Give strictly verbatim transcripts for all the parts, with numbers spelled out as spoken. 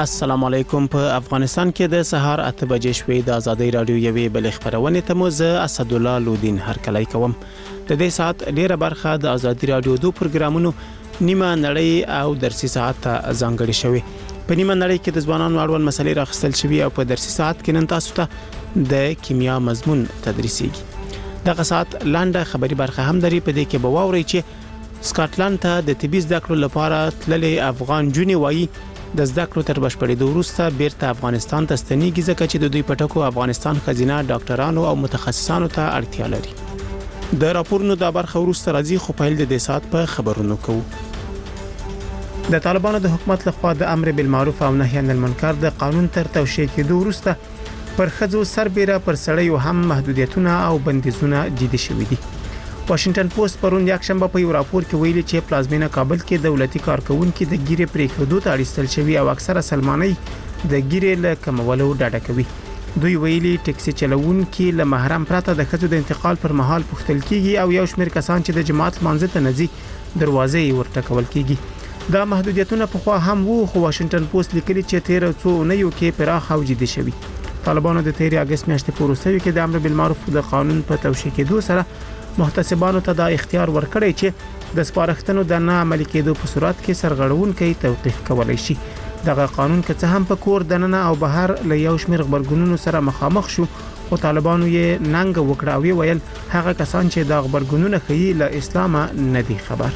السلام علیکم. په افغانستان کې د سهار اته بجې شوې د ازادي رادیو یوې بل خبرونه ته مو زه اسد الله لودین هرکلی کوم. د دې ساعت ډیره برخه د ازادي رادیو دوه پروګرامونو نیمه نړۍ او درسي ساعت ته ځانګړي شوی. په نیمه نړۍ کې د ځوانانو اړوند مسلې راخستل شوی او په درسي ساعت کې نن تاسو ته د کیمیا مضمون تدریسيږي. دغه ساعت لاندې خبري برخه هم لري. په دې کې به واوري چې سکاټلند ته د طبي زده کړو لپاره تللي افغان جونی وایي د زده کړو تر بشپړېدو وروسته بیرته افغانستان ته ستنېږي ځکه چې د دوی پټکو افغانستان خزینه ډاکټرانو او متخصصانو ته اړتیا لري. د راپورونو د برخه وروسته راځي خو په دې ساعت په خبرونو کوو. د طالبانو د حکومت لخوا د امر بالمعروف او نهي عن المنکر د قانون تر توشیح کېدو وروسته پر خځو سربېره پر سړیو هم محدودیتونه او بندیزونه جدي شوي دي. واشنگټن پوسټ پرون یک شنبه په یو راپور کې ویلي چې پلازمینه کابل کې دولتي کارکونکو د ګیرې پریښودو ته اړستل شوی او اکثره سلماني د ګیرې له کمولو ډډه کوي. دوی ویلي ټکسي چلوونکو له محرم پرته د خځو د انتقال پر مهال پوښتل کیږي او یو شمېر کسان چې د جماعت منځ ته نزي دروازې ورته کول کیږي. دا محدودیتونه په خوا هم وو خو واشنگټن پوسټ لیکلي چې تیر څو اونیو کې پراخ او جدي شوی. طالبانو د تیر اگست میاشتې په وروستیو کې د امر بالمعروف د قانون په توشیح کېدو سره محتسبانو ته دا اختیار ورکړی چې د سپارښتنو د نه عملي کېدو په صورت کې سرغړونکي توقيف کولای شي. دغه قانون که څه هم په کور دننه او بهر له یو شمېر خبرګونونو سره مخامخ شو خو طالبانو یې ننګ وکړ او ویل هغه کسان چې د خبرګونونو خي له اسلامه نه دي خبر.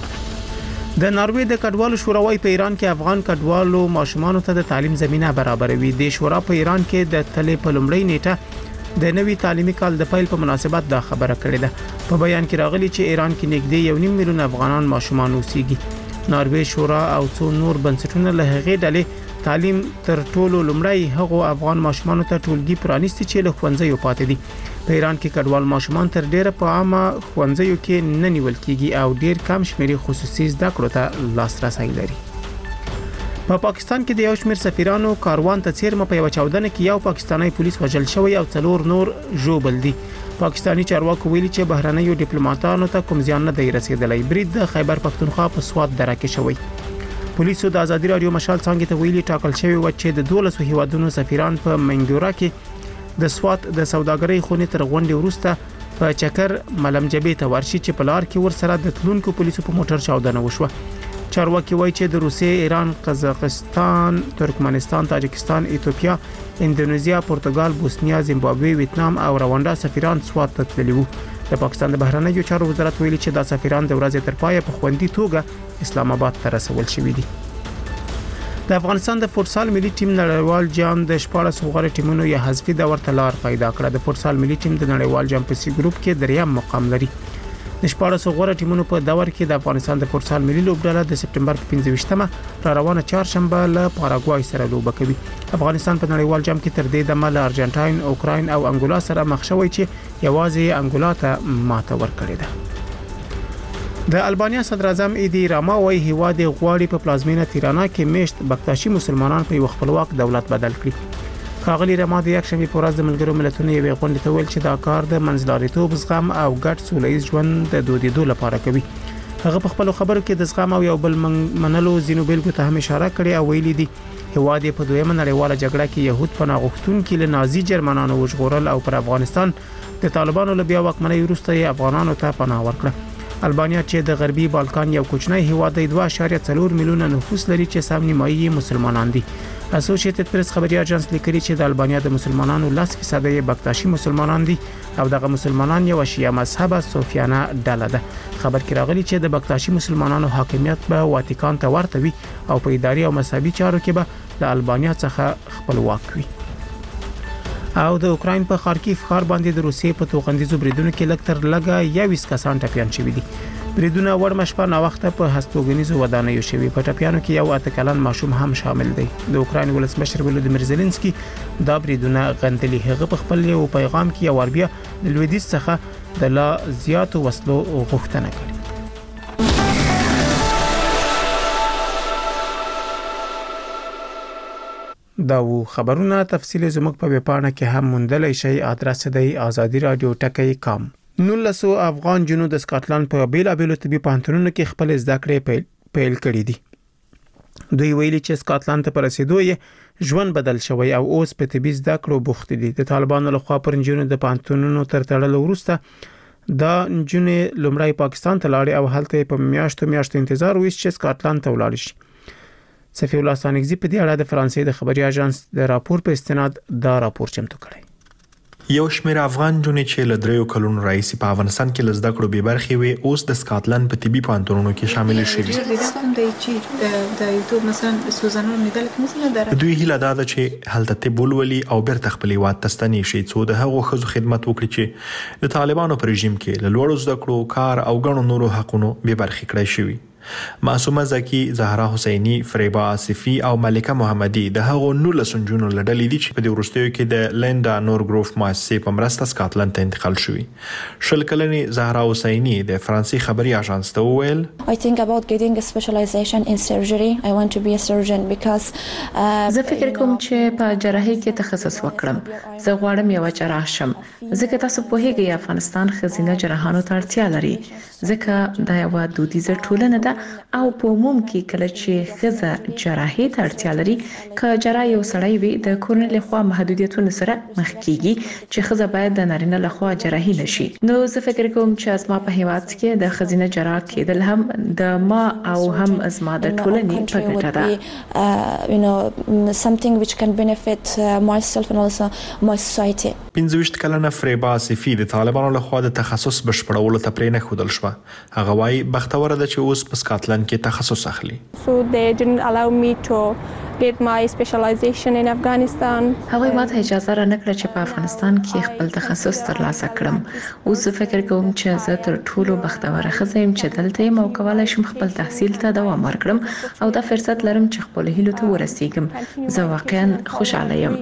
د ناروې د کډوالو شوراوي په ایران کې افغان کډوالو ماشومان ته د تعلیم زمينه برابروي. د شورا په ایران کې د تلې په لومړۍ نیټه د نوي تعلیمي کال د پیل په مناسبت دا خبره کړې ده. په بیان کې راغلي چې ایران کې نږدې یو نیم میلیون افغانان ماشومان اوسېږي. ناروې شورا او څو نور بنسټونه له هغې ډلې تعلیم تر ټولو لومړی هغو افغان ماشومان ته ټولګي پرانیستي چې له ښوونځیو پاتې دي. په ایران کې کډوال ماشومان تر ډیره په عامه ښوونځیو کې نه نیول کیږي او ډیر کم شمېر خصوصي زده کړو ته لاسرسي لري. په پا پاکستان کې د یو شمېر سفیرانو کاروان ته څیرمه په یو چاودنه کې یو پاکستانی پولیس وژل شوی او څلور نور ژوبل دي. پاکستانی چارواکو ویلي چې بهرنیو ډیپلوماټانو ته کوم زیان نه دی رسیدلی. برید د خیبر پختونخوا په سوات دره کې شوی. پولیسو د ازادي رادیو مشال څنګه ته ویلي ټاکل شوی و چې د دولسو هیوادونو سفیران په منګورا کې د سوات د سوداګرۍ خونې تر غونډې وروسته په چکر ملمجبې ته ورشي چې په لار کې ورسره د تلونکو پولیسو په موټر چاودنه وشوه. چارواکي وایي چې د روسیې، ایران، قزاقستان، ترکمنستان، تاجکستان، ایتوپیا، اندونیزیا، پرتګال، بوسنیا، زیمبابوې، ویتنام او رواندا سفیران سوات ته تللي وو. د پاکستان د بهرنیو چارو وزارت ویلي چې دا سفیران د ورځې تر پایه په خوندي توګه اسلام آباد ته رسول شوي دي. د افغانستان د فوتسال ملي ټیم نړیوال جام د شپاړس غوړ ټیمونو یې حذفي دور ته لار پیدا کړه. د فوتسال ملي ټیم د نړیوال جام په سی ګروپ کې دریم مقام لري. د شپاړس غوړ ټیمونو په دور کې د افغانستان د فوتسال ملي لوبډله د سپټمبر په پنځه ویشتمه را روانه چهارشنبه له پاراګوای سره لوبه کوي. افغانستان په نړیوال جام کې تر دې دمه له ارجنټاین، اوکراین او انګولا سره مخ شوی چې یوازې انګولا ته ماته ورکړې ده. د البانیا صدر اعظم ایدی راما وایي هیواد غواړي په پلازمینه تیرانا کې میشت بکتاشي مسلمانان په یو خپلواک دولت بدل کړي. خاغلی راما د یک شنبه په ورځ د ملګرو ملتونو یوې غونډې ته ویل چې دا کار د منځلاریتوب، زغم او ګډ سولهییز ژوند د دودیدو لپاره کوي. هغه په خپل خبرو کې د زغم او یو بل منلو زینو بیلګو ته هم اشاره کړې او ویلي دي هیواد په دویمه نړیواله جګړه کې يهود پناه غوښتونکي له نازي جرمنانو وژغورل او پر افغانستان د طالبانو له بیا واکمنۍ وروسته یې افغانانو ته پناه ورکړه. البانیا چې د غربي بالکان یو کوچنی هیواد دی دوه اعشاریه څلور میلیونه نفوس لري چې سم نیمایي مسلمانان دي. اسوسییټډ پریس خبري اژانس لیکلي چې د البانیا د مسلمانانو لس فیصد یې بکتاشي مسلمانان دي او دغه مسلمانان یو شیعه مذهبه صوفیانه ډله ده. خبر کې راغلي چې د بکتاشي مسلمانانو حاکمیت به واتیکان ته ورته وي او په اداري او مذهبي چارو کې به د البانیا څخه خپلواک وي. او د اوکراین په خارکیف ښار باندې د روسیې په توغندیزو بریدونو کې لږ تر لږه یویس کسان ټپیان شوي دي. بریدونه وړ مشپه نا وخته په هستوګنیزو ودانیو شوي. په ټپیانو کې یو اته کلن ماشوم هم شامل دی. د اوکراین ولسمشر ولودیمیر زيلنسکي دا بریدونه غندلي. هغه په خپل یو پیغام کې یو وربیا د لویدیز څخه د لا زیاتو وسلو غوښتنه کړې. دا و خبرونه تفصیل زموږ په ویبپاڼه کې هم موندلای شئ. ادرس دی آزادی رادیو ټکی کام. نولسو افغان جنو د سکاټلند په بیلابیلو طبي پوهنتونونو کې خپل زده کړې پیل کړې دي. دوی ویلي چې سکاټلند ته پر رسیدو یې ژوند بدل شوی او اوس په طبي زده کړو بوخت دي. د طالبانو لخوا پر نجونو د پانتونونو تر تړلو وروسته دا نجونې لومړی پاکستان ته لاړې او هلته په میاشتو میاشتو انتظار وکړ چې سکاټلند ته ولاړ شي. صفی الله سانگزی په دې اړه د فرانسې د خبري اژانس د راپور په استناد دا راپور چمتو کړی. یو شمېر افغان جونې چې له دریو کلونو راځي په افغانستان کې لزده کړو به برخې وي اوس د سکاټلند په طبي پوهنتونونو کې شامل شوي. د یوټیوب مثلا سوزانو نیدل کې مثلا دره دوی هیله ده چې هلته طب ولولي او بیرته خپل هیواد ته ستنې شي څو د هغو ښځو خدمت وکړي چې د طالبانو پر رژیم کې له لوړو زده کړو کار او ګڼو نورو حقونو به برخې کړی شوي. معصومه زکی، زهرا حسینی، فریبا آصفی او ملکه محمدی د هغو نولس نجونو له ډلې دي چې په دې وروستیو کې د لینډا نورګروف مؤسسې په مرسته سکاټلند ته انتقال شوي. شل کلنې زهرا حسینی د فرانسې خبري اژانس ته وویل I think about getting a specialization in surgery. I want to be a surgeon because زه فکر کوم چې په جراحي کې تخصص وکړم. زه غواړم یو جراح شم. ځکه تاسو پوهیږئ افغانستان ښځینه جراحانو ته اړتیا لري. ځکه دا یو دودیزه ټولنه ده او په عموم کې کله چې ښځه جراحي ته اړتیا لري که جراح یو سړی وي د کورنۍ لخوا محدودیتونو سره مخ کیږي چې ښځه باید د نارینه لخوا جراحي نشي. نو زه فکر کوم چې زما په هیواد کې د ښځینه جراح کېدل هم د ما او هم زما د ټولنې په ګټه ده. you know something which can benefit myself and also my society. پنځه ویشت کلنه فریبا آصفی د طالبانو لخوا د تخصص بشپړولو ته پرې نه ښودل شوه. هغه وايي بختوره ده چې اوس په سکاټلند کې تخصص اخلي. So they didn't allow me to get my specialization in Afghanistan. هغه ماته اجازه را نکړه چې په افغانستان کې خپل تخصص ترلاسه کړم. اوس فکر کوم چې زه تر ټولو بختوره ښځه یم چې دلته یم او کولای شم خپل تحصیل ته دوام ورکړم او دا فرصت لرم چې خپل هیلو ته ورسیږم. زه واقعا خوشاله یم.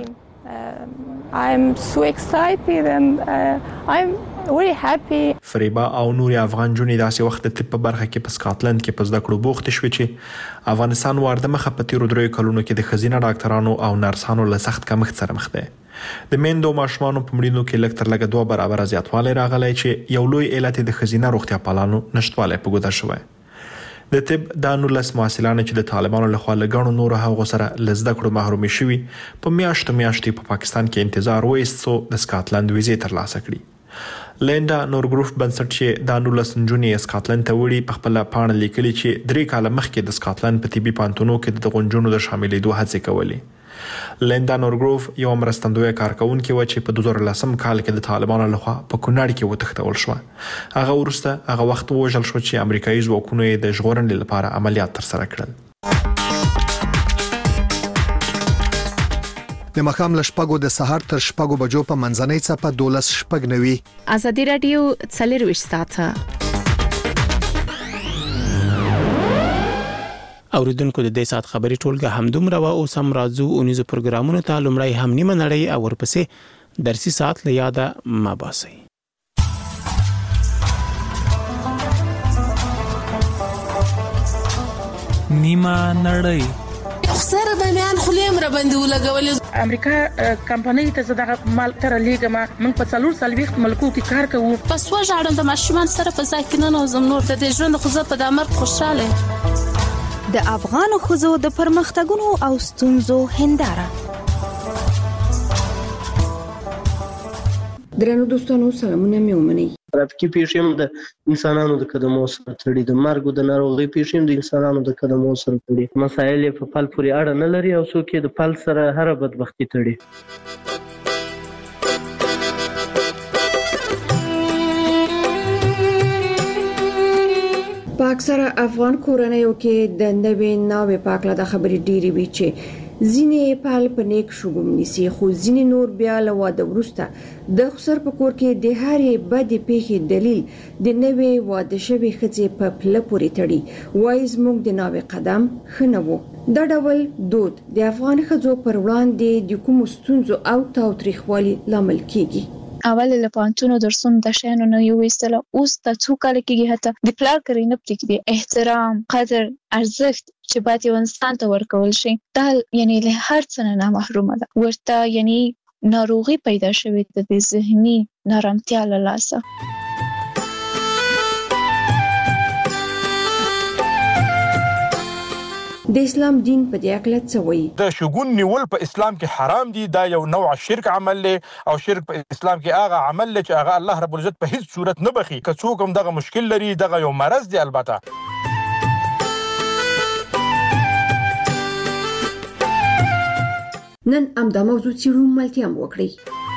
I'm so excited and uh, I'm very happy. فریبا او نور افغان جونې داسې وخت د طب په برخه کې په سکاټلند کې په زده کړو بوخت شوي چې افغانستان ورده مخه په تیرو دریو کلونو کې د ښځینه ډاکټرانو او نرسانو له سخت کمښت سره مخ دی. د میندو ماشومانو په مړینو کې لږ تر لږه دوه برابره زیاتوالی راغلی چې یو لوی علت د ښځینه روغتیا پالانو نشتوالی په ګوته شوی. د طب د نولس محصلانو چې د طالبانو لخوا له ګڼو نورو هغو سره له زده کړو محرومې شوي په میاشتو میاشتې په پاکستان کې انتظار وایست څو د سکاټلند ویزې ترلاسه کړي. لینډا نورګروف بنسټ چې د نولس نجونې سکاټلند ته وړي په خپله پاڼه لیکلي چې درې کاله مخکې د سکاټلند په طبي پوهنتونونو کې د غونجونو د شاملېدو هڅې کولې. لینډا نورګروف یو مرستندویه کارکونکې وه چې په دوه زره لسم کال کې د طالبانو لخوا په کونړ کې وتښتول شوه. هغه وروسته هغه وخت ووژل شو چې امریکایي ځواکونو یې د ژغورنې لپاره عملیات ترسره کړل. د مخام له شپږو د سهار تر شپږو بجو په منځنۍ څپه دولس شپږ نوي. ازادي رادیو څلرویشت ساعته. اوریدونکو د دې سات خبري ټولګه همدومره و او سم راځو اونیزو پروګرامونو ته لومړی هم نیمه نړۍ او ورپسې درسي سات له یاده ما باسي. نیمه نړۍ خسر د میان خلیم را باندې ولګول. امریکا کمپنۍ ته زړه مال تر لیګما موږ په څلور سال وخت ملکو کې کار کوو. پس وژاړم د ماشومان سره په ځای کې نه نوزم نور د دې ژوند خو زه په دمر خوشاله. د افغان خزو د پرمختګونو او ستونزو هنداره. درنو دوستانو سلامونه مې ومنئ. ترافیکي پیښې هم د انسانانو د قدمو سره تړي، د مرګ د ناروغۍ پیښې هم د انسانانو د قدمو سره تړي. مسایل یې په پل پورې اړه نه لري او څوک یې د پل سره هر بدبختي تړي. په اکثره افغان کورنیو کې د نوې ناوې په اړه د خبرې ډېری وی چې ځینې پال په نیک شګوم نیسي خو ځینې نور بیا له واده وروسته د خسر په کور کې د هرې بدې پیښې دلیل د نوې واده شوې ښځې په پله پورې تړي. وایي زموږ د ناوې قدم ښه نه و. دا ډول دود د افغان ښځو پر وړاندې د کومو ستونزو او تاوتریخوالي لامل کیږي. اول له پانتونو درسونو د شینو نه یو وستله اوس د څو کال کېږي هته د پلار کرینه پرېږدي. احترام، قدر، ارزښت چې باید یو انسان ته ورکول شي دا یعنی له هر څه نه محرومه ده. ورته یعنی ناروغي پیدا شوې ده د ذهني نارامتیا له لاسه. د اسلام دین په دې اړه څه وایي. د شګون نیول په اسلام کې حرام دي، دا یو نوع شرک عمل دی او شرک په اسلام کې هغه عمل دی چې هغه الله رب العزت په هیڅ صورت نه بخي. که څوک هم دغه مشکل لري، دغه یو مرض دی البته. نن همدا موضوع څیړو، ملتیا هم وکړئ.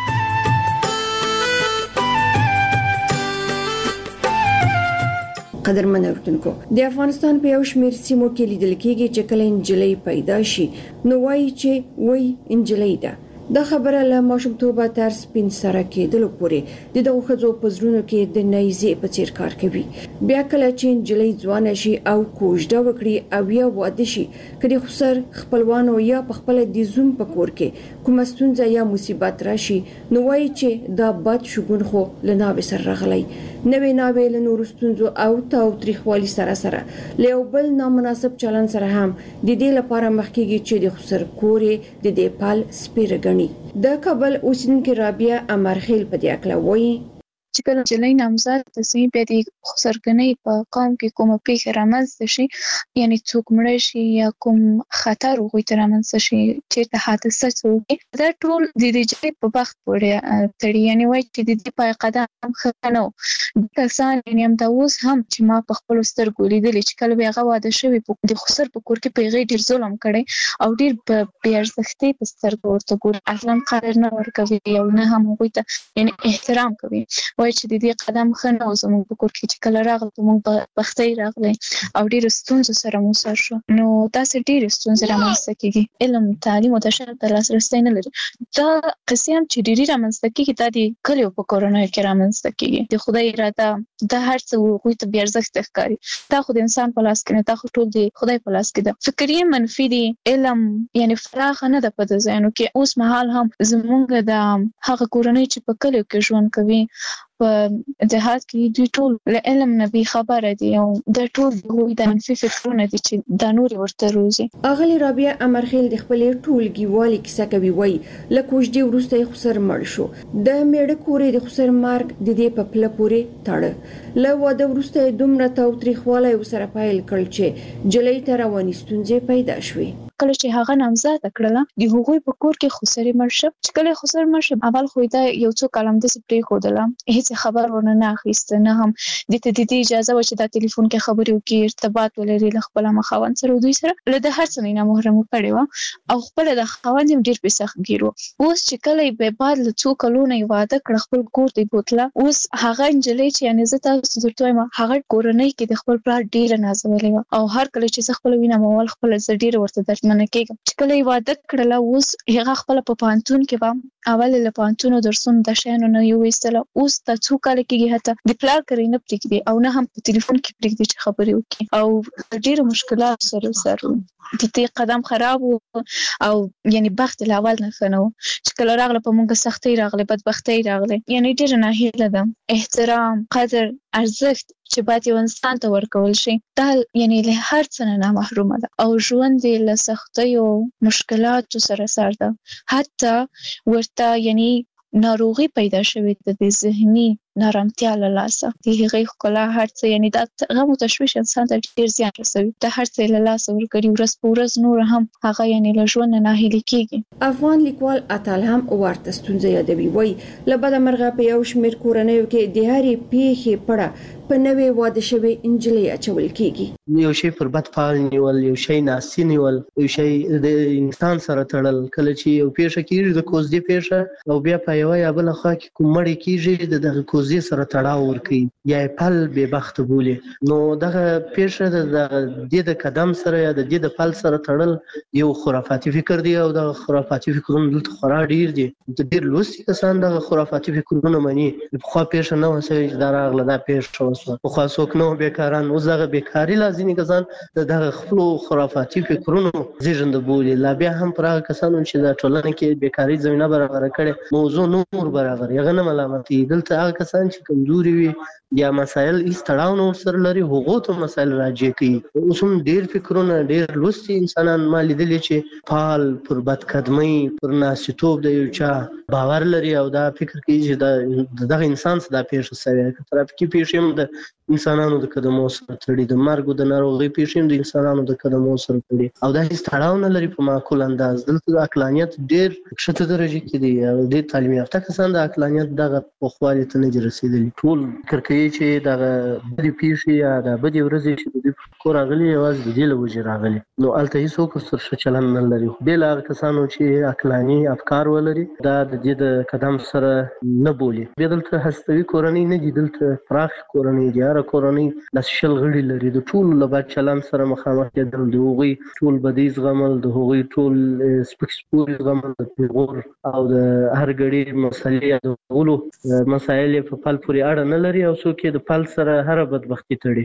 قدرمن اورېدونکو، د افغانستان په یو شمېر سیمو کې لیدل کېږي چې کله نجلۍ پیدا شي نو وایي چې وایي نجلۍ ده. دا خبره له ماشومتوبه تر سپین سره کېدلو پورې د دغو ښځو په زړونو کې د نیزې په څیر کار کوي. بیا کله چې نجلۍ ځوانه شي او کوژده وکړي او یا واده شي، که د خسر خپلوانو یا په خپله د زوم په کور کې کومه ستونزه یا مصیبت راشي نو وایي چې دا بد شګون خو له ناوې سره راغلی. نوې ناوې له نورو ستونزو او تاوتریخوالي سره سره له یو بل نامناسب چلن سره هم د دې لپاره مخ کېږي چې د خسر کور یې د دې پال سپیره ګڼي. د کابل اوسیدونکې رابعه امرخیل په دې اړه وایي چې کله نجلۍ نامزاد شي، بیا د خسرګنۍ په قوم کې کومه پیښه رامنځته شي، یعنی څوک مړ شي یا کوم خطر هغوی ته رامنځته شي، چېرته حادثه څه، دا ټول د دې نجلۍ په بخت پورې تړي. یعنی وایي چې د دې پای قدم ښه نه و. کسان یعنی همدا اوس هم چې ما په خپلو سترګو لیدلي چې کله به هغه واده شوي د خسر په کور کې په هغې ډېر ظلم کړی او ډېر په بې ارزښتۍ په سترګو ورته ګوري، اصلا قدر نه ورکوي او نه هم هغوی ته یعنی احترام کوي. وایي چې د دې قدم ښه نه و زموږ په کور کې چې کله راغله موږ بختۍ راغلی او ډېرو ستونزو سره مو سر شو. نو داسې ډېرې ستونزې رامنځته کېږي. علم، تعلیم او د شرف ته لاسرسی نه لري. دا قصې هم چې ډېرې رامنځته کېږي دا د کلیو په کورنیو کې رامنځته کېږي. د خدای اراده دا هر څه هغوی ته بې ارزښته ښکاري. دا خو د انسان په لاس کې نه، دا خو ټول د خدای په لاس کې ده. فکر یې منفي دی. علم یعنی فراخه نه ده په د ځایونو کې. اوس مهال هم زموږ د هغه کورنۍ چې په کلیو کې ژوند کوي په جهاد کې دوی ټول له علم نه بې خبره دي او دا ټول هغوی د منفي فکرونه دي چې دا نورې ورته روزي. اغلې رابعه امرخیل د خپلې ټولګیوالې کیسه کوي. وایي له کوژدې وروسته یې خسر مړ شو. د میړه کور یې د خسر مرګ د دې په پله پورې تړه. له واده وروسته یې دومره تاوتریخوالی ورسره پیل کړل چې نجلۍ ته رواني ستونزې پیدا شوې. کله چې هغه نامزاده کړله د هغوی په کور کې خسر مړ شو. چې کله خسر مړ شو اول خو دا یو څو کال همداسې پرېښودله، هېڅ خبر ورنه نه اخیسته، نه هم دې ته د دې اجازه وه چې دا ټلیفون کې خبرې وکړي، ارتباط ولري له خپله خاوند سره. دوی سره له ده هر څه نه یې محرمه کړې وه او خپله د خاوند هم ډېر پرې سختګیر و. اوس چې کله یې به بعد له څو کلونو یې واده کړه، خپل کور ته یې بوتله. اوس هغه نجلۍ چې یعنې زه تاسو درته وایم هغه کورنۍ کې د خپل پلار ډېره نازولې وه او هر کله چې زه خپله وینم اول خپله زه ډېره ورته دردمنه کېږم. چې کله یې واده کړله اوس هغه خپله په پوهنتون کې وه. اول یې له پوهنتونو درسونو د شیانو نه یې وایستله. اوس دا څو کاله کېږي حتی د پلار کری نه پرېږدي او نه هم په ټلیفون کې پرېږدي چې خبرې وکړي او ډېرو مشکلاتو سره سر و. د دې قدم خراب و او یعنی بخت له اول نه ښه نه و. چې کله راغله په موږ سختۍ راغلی، بدبختۍ راغلی. یعنی ډېره ناهیله ده. احترام، قدر، ارزښت چې باید یو انسان ته ورکول شي دا یعنی له هر څه نه محرومه ده او ژوند یې له سختیو مشکلاتو سره سر ده. حتی ورته یعنی ناروغي پیدا شوې ده د ذهني نارامتیا له لاسه. د هغې ښکلا هر څه یعنی دا غم او تشویش انسان ته ډېر زیان رسوي. دا هر څه یې له لاسه ورکړي. ورځ په ورځ نور هم هغه یعنی له ژوند نه ناهیلي کېږي. افغان لیکوال اتل هم ورته ستونزه یادوي. وایي له بده مرغه په یو شمېر کورنیو کې د هرې پیښې پړه په نوې واده شوې نجلۍ اچول کېږي. یو شی پر بد فعال نیول، یو شی ناسي نیول، یو شی د انسان سره تړل. کله چې یو پیښه کېږي د کوژدې پیښه او بیا په یوه یا بله خوا کې کوم مړی کېږي د دغه کوژدې سره تړاو ورکوي یا یې پل بې بخته بولي. نو دغه پیښه د دې د قدم سره یا د دې د پل سره تړل یو خرافاتي فکر دی او دغه خرافاتي فکرونه دلته خورا ډېر دي. د ډېر لوستي کسان دغه خرافاتي فکرونه مني. پخوا پیښه نه وه سوې چې دا راغله دا پیښه وسوه. پخوا څوک نه وو بېکاران. اوس دغه بېکاري لا ځینې کسان د دغه خپلو خرافاتي فکرونو زېږنده بولي. لا بیا هم پر هغه کسانو چې د ټولنه کې بېکاري زمینه برابره کړې موضوع نور برابر هغه نه ملامتي. دلته هغه کسان چې کمزوري وي یا مسایل هیڅ تړاو نه ورسره لري هغو ته مسایل راجع کوي. اوس هم ډېر فکرونه ډېر لوستي انسانان ما لیدلي چې فعال پر بدقدمۍ پر ناستیتوب د یو چا باور لري او دا فکر کوي چې دا دغه انسان څه دا پیښه شوې که ترافیکي پیښې هم د انسانانو د قدمو سره تړي د مرګ او د ناروغۍ پیښې هم د انسانانو د قدمو سره تړي او دا هیڅ تړاو نه لري په معقول انداز. دلته د عقلانیت ډېر ښکته درجه کې دی او ډېر تعلیم یافته کسان د عقلانیت دغه پوخوالي ته نه دي رسېدلي. ټول فکر کوي چې دغه بدې پیښې یا د بدې ورځې چې د دوی په کور راغلي یوازې د دې له وجې راغلي نو هلته هېڅوک ورسره ښه چلند نه لري. بې له هغه کسانو چې عقلاني افکار ولري دا د دې د قدم سره نه بولي. بیا دلته هستوي کورنۍ نه دي، دلته پراخ کورنۍ دي. هره کورنۍ داسې شل غړي لري. د ټولو له بد چلند سره مخامخ کېدل، د هغوی ټول بدۍ زغمل، د هغوی ټول سپک سپوري زغمل، د پیغور او د هر ګړي مسلې یا د غولو مسایل یې په پل پورې اړه نه لري او څوک یې د پل سره هره بدبختي تړي.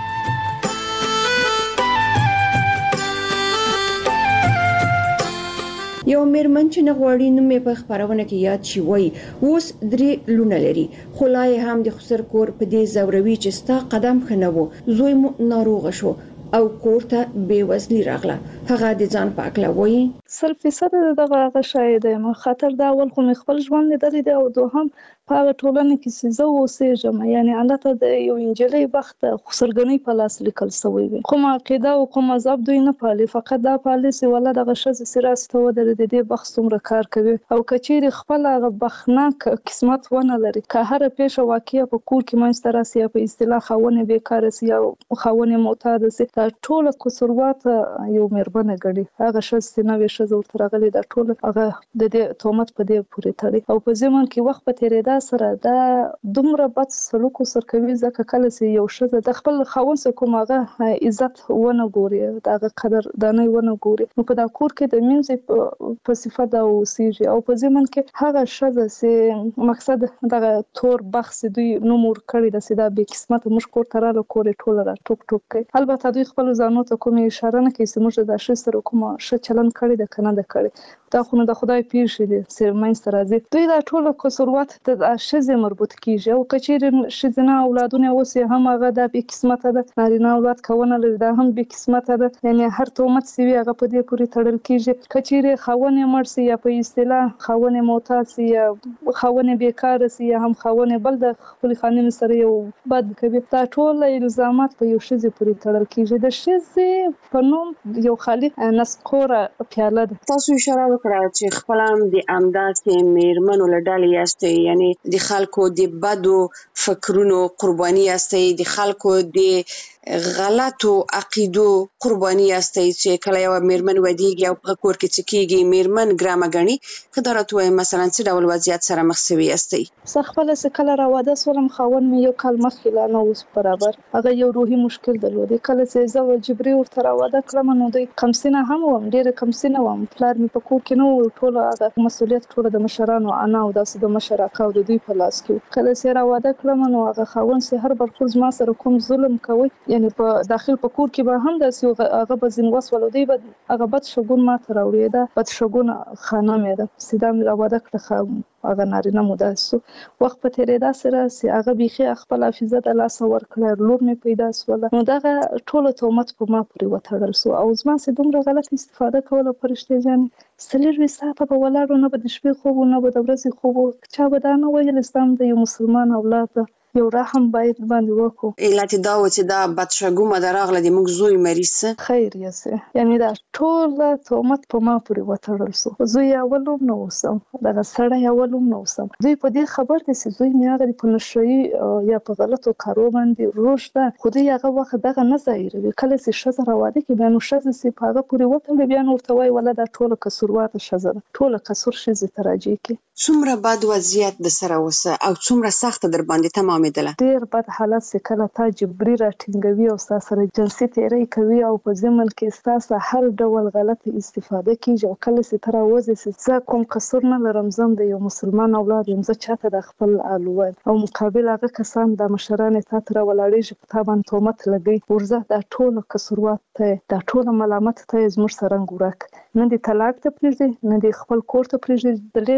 یو میرمن چې نه غواړي نوم یې په خپرونه کې یاد شي وایي اوس درې لونه لري خو لا یې هم د خسر کور په دې زوروي چې ستا قدم ښه نه و، زوی مو ناروغه شو او کور ته بې وزلي راغله. هغه د ځان په هکله وایي سل فیصد دغه هغه شاید یم خاطر دا اول خو مې خپل ژوند لیدلی دی او دوهم په هغه ټولنه کې چې زه اوسېږم یعنې الته د یو نجلۍ بخت خسرګنۍ په لاس لیکل سوی وي. کومه عقیده او کوم مذهب دوی نه پالي، فقط دا پالي چې والله دغه ښځې چې راسي ته ودرېدې د دې بخت څومره کار کوي او که چیرې خپل هغه بختناک قسمت ونه لري که هره پیښه واقعه په کور کې منځته راسي یا په اصطلاح خاوند یې بېکاره سي یا خاوند یې معتاده سي دا ټوله قصوروات یو مېرمنه ګڼي. هغه ښځې چې نوې ښځه ورته راغلې دا ټوله هغه د دې تهمت په دې پورې تړي او په ضمن کې وخت په تېرېدا سره دا دومره بد سلوک ورسره کوي ځکه کله چې یو ښځه د خپل خاوند څخه کوم هغه عزت ونه ګوري، د هغه قدردانۍ ونه ګوري نو په دا کور کې د مینځې په صفت دا اوسېږي او په ضمن کې هغه ښځه چې مقصد دغه تور بخت چې دوی نوم ورکړی ده چې دا بې قسمته موږ کور ته راغله کور یې ټوله را ټوک ټوک کوي. البته دوی خپلو ځانونو ته کومې اشاره نه کوي چې موږ د دا ښځې سره کومه ښه چلند کړی ده که نه ده کړی. دا خو نو د خدای پیښې دي چې منځته راځي. دوی دا ټوله قصوروات د ښځې مربوط کېږي او که چیرې ښځینه اولادونه اوس یې هم هغه دا بې قسمته ده، نارینه اولاد که ونه لري دا هم بې قسمته ده. یعنې هر تهمت چې وي هغه په دې پورې تړل کېږي. که چیرې خاوند یې مړ سي یا په اصطلاح خاوند یې معتاد سي یا خاوند یې بېکاره سي یا هم خاوند یې بل د خپلې خانمې سره یو بد کوي، دا ټول الزامات په یو ښځې پورې تړل کېږي. د ښځې په نوم یو خالي نسخوره پیاله ده. تاسو اشاره وکړه چې خپل هم د همداسې میرمنو له ډلې یاستئ، یعنې د خلکو د بدو فکرونو قرباني یاستئ، د خلکو د غلطو عقیدو قرباني یاستئ چې کله یو میرمن ودیږي او په کور کې څه کېږي میرمن ګرامه ګڼي. که دا راته ووایئ مثلا څه ډول وضعیت سره مخ سوي یاستئ؟ زه خپله چې کله راواده شولم خاوند مې یو کال مخکې لا نه اوس برابر هغه یو روحي مشکل درلودی. کله چې زه جبري ورته راواده کړم نو دوی کمسینه هم وم، ډېره کمسینه وم. پلار مې په کور کې نه و، ټوله هغه مسؤلیت ټوله د مشرانو انا او داسې د مشر اکا او د دوی په لاس کې و. کله چې راواده کړم نو هغه خاوند چې هر برخور زما سره کوم ظلم کوي یعنې په داخل په کور کې به هم داسې هغه به ځین وسول دوی به هغه بد شګون ما ته راوړي. دا بد شګونه خانه مې ده چې دا مې راواده کړه هغه نارینه مو داسې شو. وخت په تېرېدا سره چې هغه بیخي خپل حافظه د لاسه ورکړه، لور مې پیدا شوله نو دغه ټوله تهمت په ما پورې وتړل شو او زما چې دومره غلط استفاده کوله فرشتې جانې څلېرویشت ساعته به ولاړو، نه به د شپې خوب و نه به د ورځې خوب و. چا به دا نه ویل اسلام د یو مسلمان اولاد ده، یو رحم باید باندې وکړو. علت دا و چې دا بدشګومه ده راغله د موږ زوی مریض څه خیر یې یعنې دا ټوله تهمت په ما پورې وتړل شو. زوی یې اول هم نه اوسم، دغه سړی اول هم نه اوسم. دوی په دې خبر دي چې زوی مې هغه په نشهیي یا په غلطو کارو باندې روش ده خو دوی هغه وخت دغه نه ظاهروي. کله چې ښځه راواده کړي بیا نو ښځه چې په هغه پورې وتړي بیا نو ورته وایي والله دا ټوله قصورواته ښځه ده، ټوله قصور ښځې ته راجع کړي. څومره بد وضعیت د سره اوسه او څومره سخته در باندې تمامېدله؟ ډېر بد حالت چې کله تا جبري راټینګوي او ستا سره جنسي تېری کوي او په ضمن کې ستا څخه هر ډول غلطه استفاده کېږي او کله چې ته راوځې چې زه کوم قصور نه لرم، زه د یو مسلمان اولاد یم، زه چاته د خپل آل وایم او مقابل هغه کسان د مشران یې تا ته راولاړېږي په تا باندې تهمت لګوي ورځه دا ټوله قصوروات ته دا ټوله ملامت ته یې زموږ څه رنګ ورک. نه دې طلاق ته پرېږدي نه دې خپل کور ته پرېږدي، دلې به ورته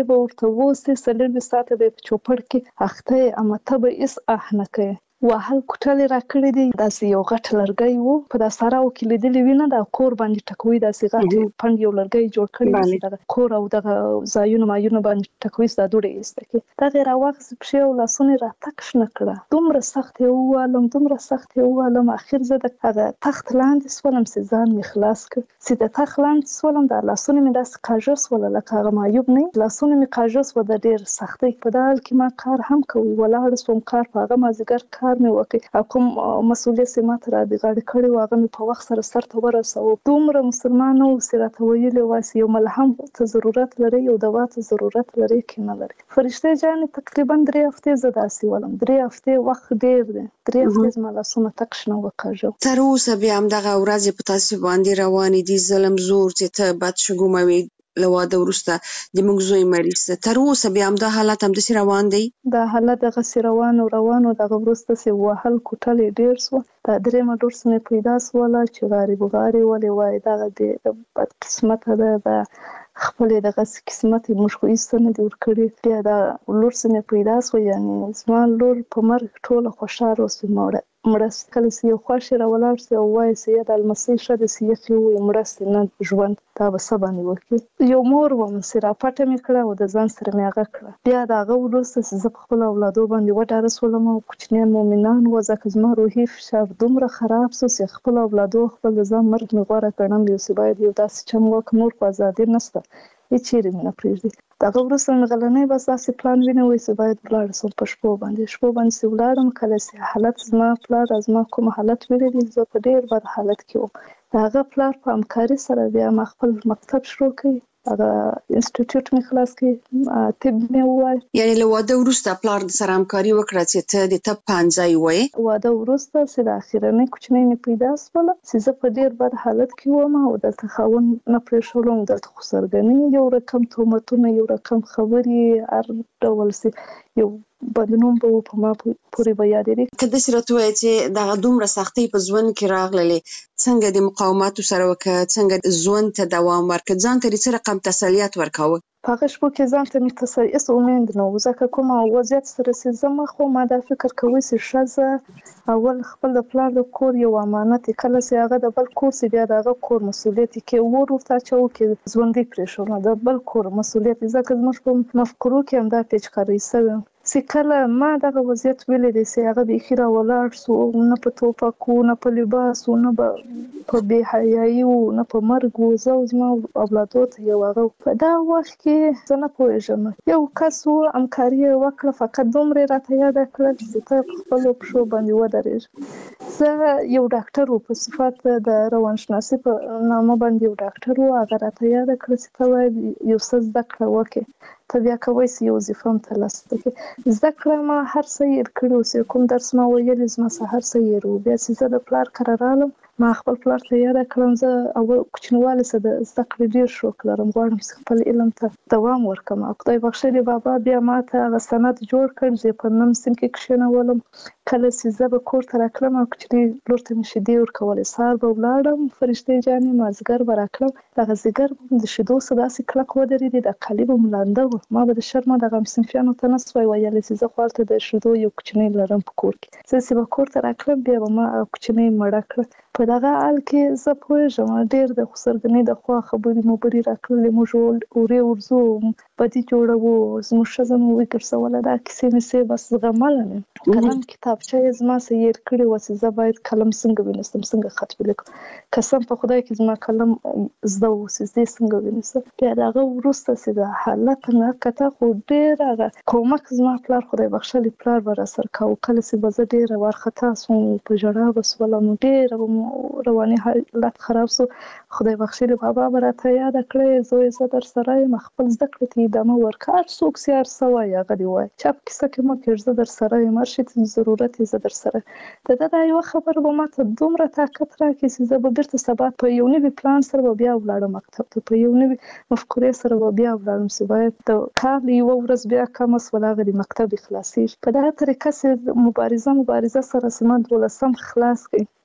ته وسه څلور ساعته د چوپړ کې اخته اما ته به اس احنکه وهل کوټل را کړی دی داسې یو غټ لرګی وو په داسراو کې لیدلی وینه د کور باندې ټکوي داسې غټ پند یو لرګی جوړ کړی دی د کور او د زایونو مایونو باندې ټکوي د دوړې ایسته کې دا غیر واخص په یو لاسونه را تک شنه کړه دومره سخت یو ولم دومره سخت یو ولم اخر زه د هغه تخت لاندې سولم سي ځان می خلاص کړ سي د تخت لاندې سولم د لاسونه می داسې کاژس ولا لکه هغه مایوب نه لاسونه می کاژس و د ډیر سختي په دال کې ما کار هم کوي ولاړ سوم کار په هغه مازیګر کار مې وکړ او کوم مسؤلیت سي ماته را دي غاړه کړی و هغه په وخت سره سر ته ورسو دومره مسلمانو سره ته ویلې واسي یو ملهم ته ضرورت لري یو دوا ته ضرورت لري کې نه لري فرشته جان تقریبا درې هفته زداسي ولم درې هفته وخت ډیر دی درې هفته زما لاسونه تک شنه وکړم تر اوسه بیا هم دغه ورځ په تاسو باندې روان دي ظلم زور چې ته بد شګوموي لواده ورسته د موږ زوی مریض تر اوسه بیا هم دا حالت هم د روان دی دا حالت دغه روان او روان او دغه ورسته سی وهل کوټل ډیر سو دا درې مډور سمه پیدا سواله چې غاری بغاری ولې وای دا د بد قسمت ده خپل دغه قسمت مشخو ایستنه دی ورکړي بیا دا لور سمه پیدا سو یعنی زما لور په مرګ ټوله خوشاله اوسه مړه مړس کله سی خوښ را ولاړ سی او وای سی د المسیح شد سی یخي و مړس نه ژوند دا وسبانی وکړي یو مور و من سره پټه می کړه او د ځان سره می هغه کړه بیا دا هغه ورسته زه خپل اولادو باندې وډاره سولم او کوچنیان مؤمنان و ځکه زما روحي فشار دومره خراب سو چې خپل اولادو خپل ځان مرګ می غوړه کړم یو سی باید یو داسې چم وک نور په ازادي نشته هیڅ چیرې مې نه پرېږدي دغه وروسته مې غلنۍ بس داسې پلان وینوي چې باید ولاړ سم په شپو باندې شپو باندې چې ولاړم کله چې حالت زما پلار از ما کوم حالت ویلی زه په ډېر بد حالت کې وم د هغه پلار په همکاري سره بیا ما خپل مکتب شروع کړ هغه انسټیټیوټ مې خلاص کړ طب مې ووایه یعنی له واده وروسته پلار د سره همکاري وکړه چې ته د طب پانځای وایې واده وروسته چې د اخرنۍ کوچنۍ مې پیدا شوله چې زه په ډېر بد حالت کې وم او دلته خاوند نه پرېښولم دلته خو سرګنۍ یو رقم تهمتونه یو رقم خبرې هر ډول سي یو بدنوم به په ما پورې بیا دی که د سرته وایي چې دغه دومره سختۍ په ژوند کې راغللې څنګه د مقاوماتو سره وکړه څنګه ژوند ته دوام ورکړه ځان ته څه رقم تسلیت ورکاوه په هغه شپو کې ځان ته مې تسلیت امید نه و ځکه کوم وضعیت سره چې زما خو ما دا فکر کوي چې ښځه اول خپل د پلار د کور یو امانت کله چې هغه د بل کور سي بیا دغه کور مسؤلیت کې ور ورته چاو کې ژوندۍ پرېښول د بل کور مسؤلیت ځکه زموږ په مفکورو کې هم دا پیچکاري سوی چې کله ما دغه وضعیت ویلې چې هغه به خیره ولاړ سو نه په توپکو نه په لباس نه په بې حیايي او نه په مرګ و زه زما اولادو ته یو هغه په دا وخت کې زه نه پوهېږم یو کس و همکاري وکړه فقط دومره راته یاد کړل چې ته خپل پښو باندې ودرېږه زه یو ډاکټر و په صفت د روانشناسي په نامه باندې یو ډاکټر و هغه راته یاد کړل چې ته باید یو څه زده کړه وکړې ته بیا کولی سي یو وظیفه هم ترلاسه کړې زده کړه ما هر څه هېر کړي اوس کوم درس ما ویلی زما څه هر څه هېر و بیا چې زه د پلار کره رالم ما خپل پلار ته یاده کړم زه اول کوچنیوالي څه د زده کړې ډېر شوق لرم غواړم چې خپل علم ته دوام ورکړم او خدای بخښلي بابا بیا ما ته هغه سند جوړ کړ چې په نهم صنف کې کښېنولم کله چې زه به کور ته راتلم او کوچنۍ لور ته مې شیدې ورکولې سهار به ولاړم فرشتې جانې مازدیګر به راتلم دغه ځیګر به د شیدو څه داسې کلک ودرېدې د کالي به م لانده و ما به د شرمه دغه صنفیانو ته نه سوای ویلی چې زه خو هلته د شیدو یو کوچنۍ لرم په کور کې زه چې به کور ته راتلم بیا به ما کوچنۍ مړه کړه په دغه حال کې زه پوهېږم ډېر د خسرګنۍ د خوا خبرې مبرې راکړلې موږ اورې ورځو بدي جوړوو زموږ ښځه مو وګرځوله دا کیسې مې سې بس زغمله مې قلم کتابچه یې زما څه هېر کړې وه چې زه باید قلم څنګه ونیسم څنګه خط ولیکم قسم په خدای کې زما قلم زده و چې زه یې څنګه ونیسم بیا د هغه وروسته چې د حالت نه کته خو ډېر هغه کومک زما پلار خدای بخښلي پلار به راسره کوو کله چې به زه ډېره وارخطا سوم په ژړا به سولم ډېره به رواني حالت خراب سو خدای بخښلي بابا به راته یاده کړی زوی زه در سره یم خپل زده کړې ته ادامه ورکړه هر څوک چې هر څه وایي هغه دې وایي چا په کیسه کې مه کېږ زه در سره یم هر شي ته ضرورت یې زه در سره د ده دا یوه خبره به ما ته دومره طاقت راکړي چې زه به بېرته سبا په یو نوي پلان سره به بیا ولاړم مکتب ته په یو نوي مفکورې سره به بیا ولاړم چې باید د کال یوه ورځ بیا کمه شوله هغه د مکتب خلاصېږي په دغه طریقه چې مبارزه مبارزه سره چې ما دولسم خلاص کړي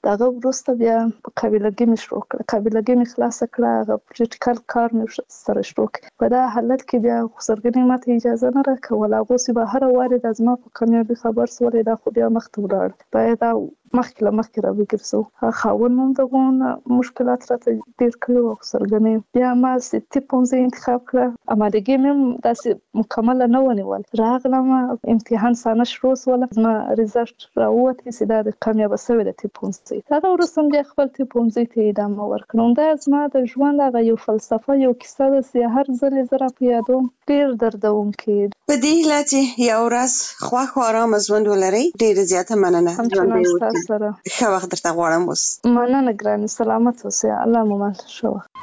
دغه وروسته بیا قابلګي مې شروع کړه قابلګي مې خلاص کړه هغه پریکټیکل کار مې سره شروع کړ په دا حالت کې بیا خسرګنې ماته اجازه نه راکوله هغه سی به هر واره د ازما په کامیابی خبر سولې دا خو بیا مخته ولاړ باید دا مخکې له مخکې را وګرځو خاون مون دغه مشکلات راته ډېر کړي وو خسرګنې بیا ما ستې پونځه انتخاب کړه امادګي مې داسې مکمل نه ونیول راغلم امتحان سانه شروع سول ما ریزلټ راووت چې دا د کامیاب شوی د تی پونځه دا ورسم بیا خپل تی پونځه ته ادامه ورکړم دا زما د ژوند هغه یو فلسفه یو کیسه ده چې هر ځل زه را په یادوم ډېر دردونکی په دې هیله چې یو ورځ خوښ او ارامه ژوند ولرئ ډېره زیاته مننه همچنان ستاسو سره ښه وخت درته غواړم اوس مننه ګرانې سلامت اوسئ الله مو مل ښه وخت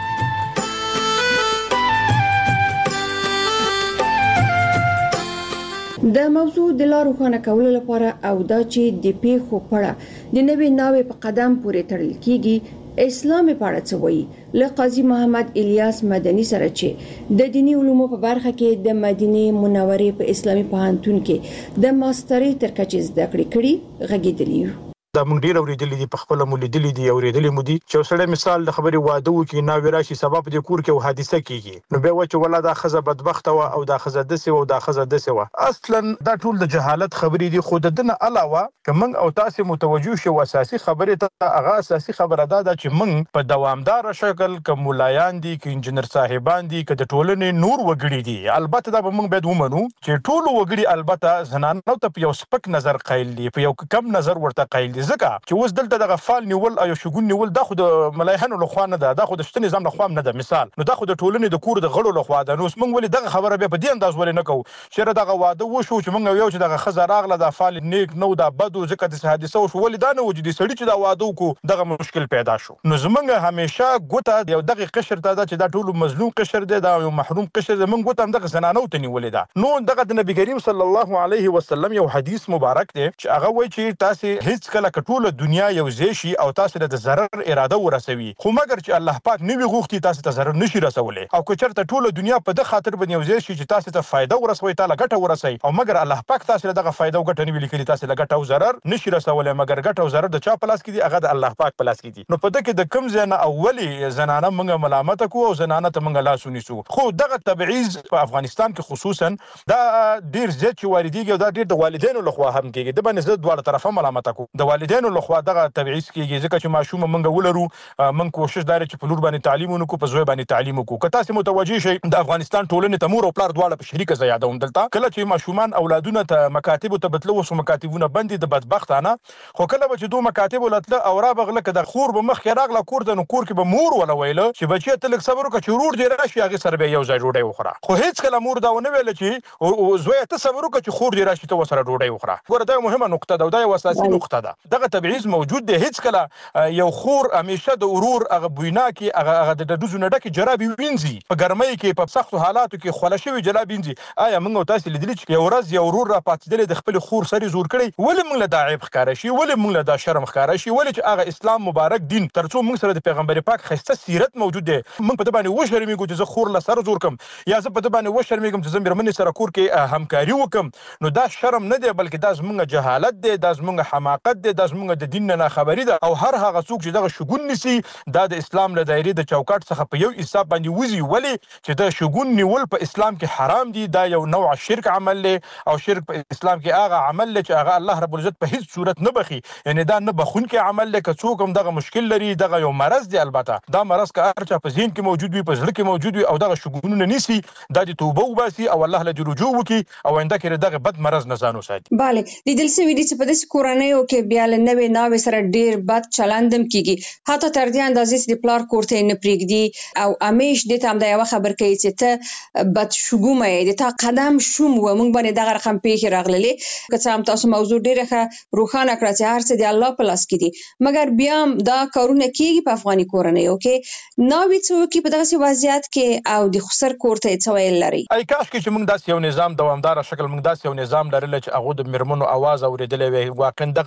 د موضوع د لا روښانه کولو لپاره او دا چې د پیښو پړه د نوې ناوې په قدم پورې تړل کیږي اسلام په اړه څه وایي له قاضي محمد الیاس مدني سره چې د دینی علومو په برخه کې د مدینه منورې په اسلامي پوهنتون کې د ماسترۍ تر کچې زده کړې کړي غږیدلی دا مونږ ډیر اوریدلې دي په خپل مولیدلې دي اوریدلې مو دي چې سړی مثال د خبري واده وکي نا وراشي سبب د کور کې حادثه کیږي نو به و چې ولاده خزه بدبخت او د خزه دسه او د خزه دسه و اصلا دا ټول د جهالت خبري دي خود دنه علاوه کوم او تاسو متوجه شو اساسي خبره ته هغه اساسي خبره ده چې مونږ په دوامدار شکل کوم مولایان دي کې انجنیر صاحبان دي کې د ټولنې نور وګړي دي البته دا مونږ به ومنو چې ټول وګړي البته زنانو ته په یو سپک نظر قایل دي په یو کم نظر ورته قایل دي ځکه چې اوس دلته د غفال نیول او شګون نیول دا خو د ملایحانو لخوا نه ده دا خو د شته نظام لخوا نه ده مثال نو دا خو د ټولنې د کور د غړو لخوا ده نو موږ ولې دغه خبره به په دې انداز ولې نه کوو چې دغه واده وشو چې موږ یو چې دغه خزه راغله د فال نیک نو دا بدو ځکه د حادثه وشو ولې دا نه وجدي سړی چې دا واده وکړو دغه مشکل پیدا شو نو زمونږ همیشه ګوته یو دغه قشر ته ده چې دا ټول مظلوم قشر دی دا یو محروم قشر دی موږ ګوته دغه زنانو ته نیولې ده نو دغه د نبی کریم صلی الله علیه وسلم یو حدیث مبارک دی چې هغه وایي چې تاسو هیڅ کله ټول دنیا یو شي او تاسو د ضرر اراده ورسوي خو مګر چې الله پاک نوی غوښتي تاسو ته ضرر نشي رسولای او که چېرته ټول دنیا په د خاطر باندې یو ځای شي چې تاسو ته فائدہ ورسوي تعالی ګټه ورسوي او مګر الله پاک تاسو له دغه فائدہ او ګټه نوی لیکلي تاسو له ګټه او ضرر نشي رسولای مګر ګټه او ضرر د چا په لاس کې دي هغه د الله پاک په لاس کې دي نو په دغه د کم ځای نه اولی زنانه موږ ملامت کو او زنانه ته موږ لاس ونیسو خو دغه تبعیض په افغانستان کې خصوصا دا ډیر زیات چې واردېږي او دا ډیر د والدینو لخوا هم کېږي د باندې زه دواړه طرفه ملامت کو د والدینو لخوا دغه تبعیض کېږي ځکه چې ماشوم موږ ولرو موږ کوشش دار چې په لور باندې تعلیم ونکو په زوی باندې تعلیم وکړو که تاسو متوجي شئ د افغانستان ټولنې ته مور او پلار دواړه په شریکه زیاده دلته کله چې ماشومان اولادونه ته مکاتب ته بتلو وسو مکاتبونه بندي د بدبختانه خو کله به چې دوه مکاتب ولتل او را بغله که د خور به مخ کې راغله کور ته نو کور کې به مور ولا ویل چې بچی ته لک صبر وکړه چې ورور دې راشي هغه سره به یو ځای ډوډۍ وخوره خو هیڅ کله مور دا ونه ویل چې او زوی ته صبر وکړه چې خور دې راشي ته وسره ډوډۍ وخوره ګوره دا مهمه نقطه ده او دا یو اساسي نقطه ده دغه تبعیض موجود دی هیڅ کله یو خور همیشه د ورور هغه بوینا کې هغه هغه د دوزو نه ډکه جرابي وینځي په ګرمۍ کې په سختو حالاتو کې خوله شوی جرابي وینځي آیا موږ تاسو لیدلی چې یو ورځ یو ورور را پاتېدل د خپل خور سره زور کړي ولې موږ له دا عیب ښکارا شي ولې موږ له دا شرم ښکارا شي ولې چې هغه اسلام مبارک دین ترڅو موږ سره د پیغمبر پاک خسته سیرت موجود دی موږ په دې باندې و شرمېږو چې زه خور له سره زور کم یا زه په دې باندې و شرمېږم چې زه مېرمنې سره کور کې همکاري وکم نو دا شرم نه دی بلکې دا زموږ جهالت دی دا زموږ حماقت دی دا زموږ د دین نه خبري ده او هر هغه څوک چې دغه شګون نسی دا د اسلام له دایره د چوکاټ څخه په یو حساب باندې وزي ولی چې دا شګون نیول په اسلام کې حرام دي دا یو نوع شرک عمل له او شرک په اسلام کې هغه عمل له چې هغه الله رب العزت په هیڅ صورت نه بخي یعنی دا نه بخون کې عمل له که څوک هم دغه مشکل لري دغه یو مرض دی البته دا مرض که هر چا په ذهن کې موجود وي په زړه کې موجود وي او دغه شګونونه نسی دا د توبه وباسي او الله له رجوع وکي او انده کې دغه بد مرض نه ځانو ساتي bale لیدل سوي دي چې په داسې کورنیو کې بیا له نوې ناوې سره ډیر بد چلندم کیږي حتی تر دې اندازې چې پلار کوړته نه پریږدي او امیش د تام دا یو خبر کوي چې ته بد شګومه د تا قدم شوم و مونږ باندې دغه رقم پیښ راغللې که څه هم تاسو موضوع ډیره ښه روښانه کړه چې هر څه دی الله په لاس کې دي مګر بیا دا کارونه کیږي په افغاني کورنیو کې ناوې څوک په دغه وضعیت کې او د خسر کوړته څه ویل لري ای کاش کې چې موږ داسې یو نظام دوامدار شکل موږ داسې یو نظام لرل چې هغه د مرمنو आवाज اوریدلې وي واقعا دغه اوازونه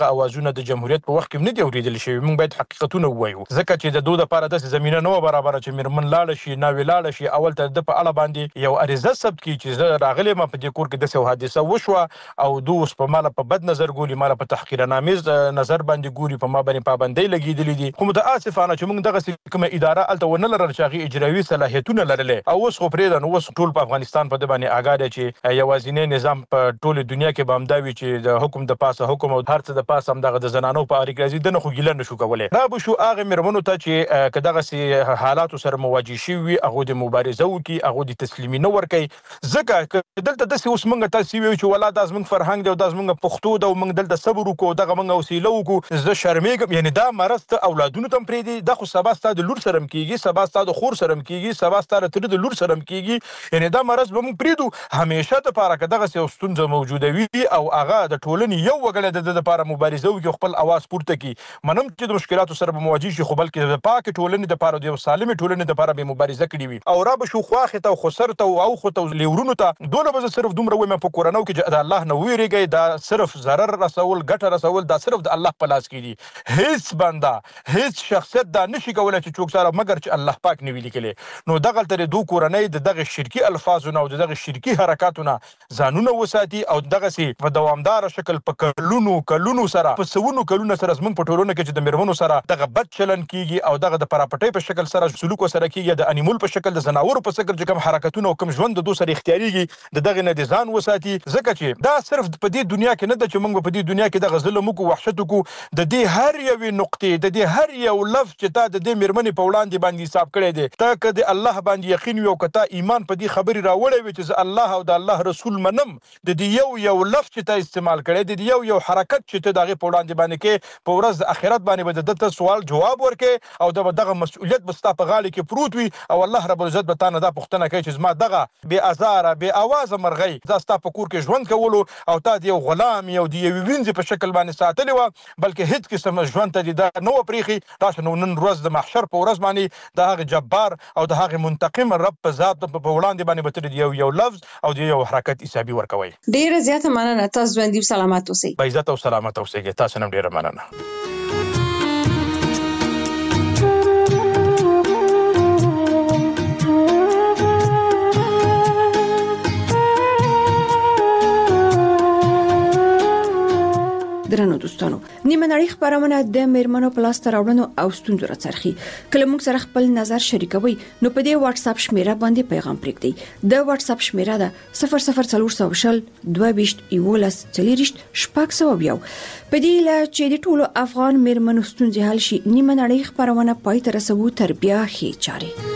خبرونه د جمهوریت په وخت کې نه دی اوریدل شوی. موږ باید حقیقتونه ووایو ځکه چې د دوه لپاره د زمينه نو برابر چې مرمن لاړ شي نه ولاړ شي. اول ته د په اړه باندې یو اریزه ثبت کی چې زه راغلی ما په دې کور کې د څه حادثه وشوه او دوی په مال په بد نظر ګوري، مال په تحقیرانامیز نظر باندې ګوري، په ما باندې پابندۍ لګیدلې دي. خو متاسفانه چې موږ دغه کومه اداره الته ونه لرل چې هغه اجرایي صلاحیتونه لرلې او اوس خو پرې د نو اوس ټول په افغانستان په د باندې آګاده چې یوازینی نظام په ټوله دنیا کې بامداوي چې د حکم د پاسه حکم او هر څه د پاسه هم دغه د زنانو په اړه راځي د نه خو ګیله نشو کولای. را به شو هغه مرمنو ته چې کداغه سي حالات سره مواجه شي وي هغه د مبارزه وکي، هغه د تسلیمي نه ورکي. ځکه دلته د اوس موږ تاسو ویو چې ولا د زمنګ فرهنګ دی او د زمنګ پښتو دی او موږ دلته صبر وکړو دغه موږ وسیله وکړو. زه شرمېږم یعنی دا مرسته اولادونو تم پرې دي د خو سبا ستاسو د لور سره کیږي، سبا ستاسو د خور سره کیږي، سبا ستاسو تر د لور سره کیږي. یعنی دا مرز به موږ پریدو همیشه د پاره کداغه سي ستونزه موجوده وي او هغه د ټولنې یو وګړي د لپاره مبارزه وکړي، خپل اواز پورته کړي. منم چې د مشکلاتو سره مواجه شي خو بلکې د پاک ټولنې د لپاره د سالمه ټولنې د لپاره به مبارزه کړي وي. او را به شو خواخه ته خسرته او خو ته لیورونو ته دوله به صرف دومره وای په کورانو کې چې د الله نه ویریږي، دا صرف ضرر رسول ګټه رسول دا صرف د الله په لاس کې دي. هیڅ بنده هیڅ شخصیت دا نشي کولای چې څوک سره مگر چې الله پاک نه ویلي کړي. نو دغه تر دوه کورنۍ د دغه شرکی الفاظونه او دغه شرکی حرکاتونه ځانونه وساتي او دغه سي په دوامدار شکل په کلونو کلونو سره په سونو کلونو سره زمون په ټولنه کې چې د مرمنو سره دغه بد چلن کیږي او دغه د پراپټۍ په شکل سره سلوک سره کیږي، د انیمول په شکل د زناورو په شکل چې کوم حرکتونه او کوم ژوند د دوه سره اختیاريږي د دغه نه د ځان وساتي. ځکه چې دا صرف په دې دنیا کې نه د چې موږ په دې دنیا کې د ظلم او وحشت کو د دې هر یو نقطې د دې هر یو لفظ چې تا د دې مرمنې په وړاندې باندې حساب کړی دی تا که د الله باندې یقین یو کته ایمان په دې خبري راوړی وي چې الله او د الله رسول منم د دې یو یو لفظ چې تا استعمال کړی دی یو یو حرکت چې ته دغه په وړاندې باندې کې په ورځ د آخرت باندې به د ته سوال جواب ورکې او دغه مسؤلیت به ستا په غاړه کې پروت وي او الله رب العزت به تا نه دا پوښتنه کوي چې زما دغه بې ازاره بې اوازه مرغۍ دا ستا په کور کې ژوند کولو او تا د یو غلام یو د یوې وینځې په شکل باندې ساتلی وه بلکې هیڅ قسم ژوند ته دې دا نه وه پرېښي. راشه نو نن ورځ د محشر په ورځ باندې د هغې جبار او د هغې منتقم رب په ذات په وړاندې باندې به ته د یو یو لفظ او د یو حرکت حسابي ورکوئ. ډېره زیاته مننه. تاسو ژوندي او سلامت اوسئ. با عزت او سلامت اوسئ. تاسو هم ډېره مننه. درنو دوستانو، نیمه نړۍ خبرونه د میرمنو په لاس راوړنو او ستونزو راڅرخي. کله موږ سره خپل نظر شریکوي نو په دې واتس اپ شمیره باندې پیغام پرېږدئ. د واتس اپ شمیره ده صفر صفر څلور سوه شل دوه ویشت یولس څلېرویشت شپږ سوه یو. په دې له چې د ټولو افغان میرمنو ستونزې حل شي نیمه نړۍ خبرونه پای ته رسوو تر بیا ښې چارې.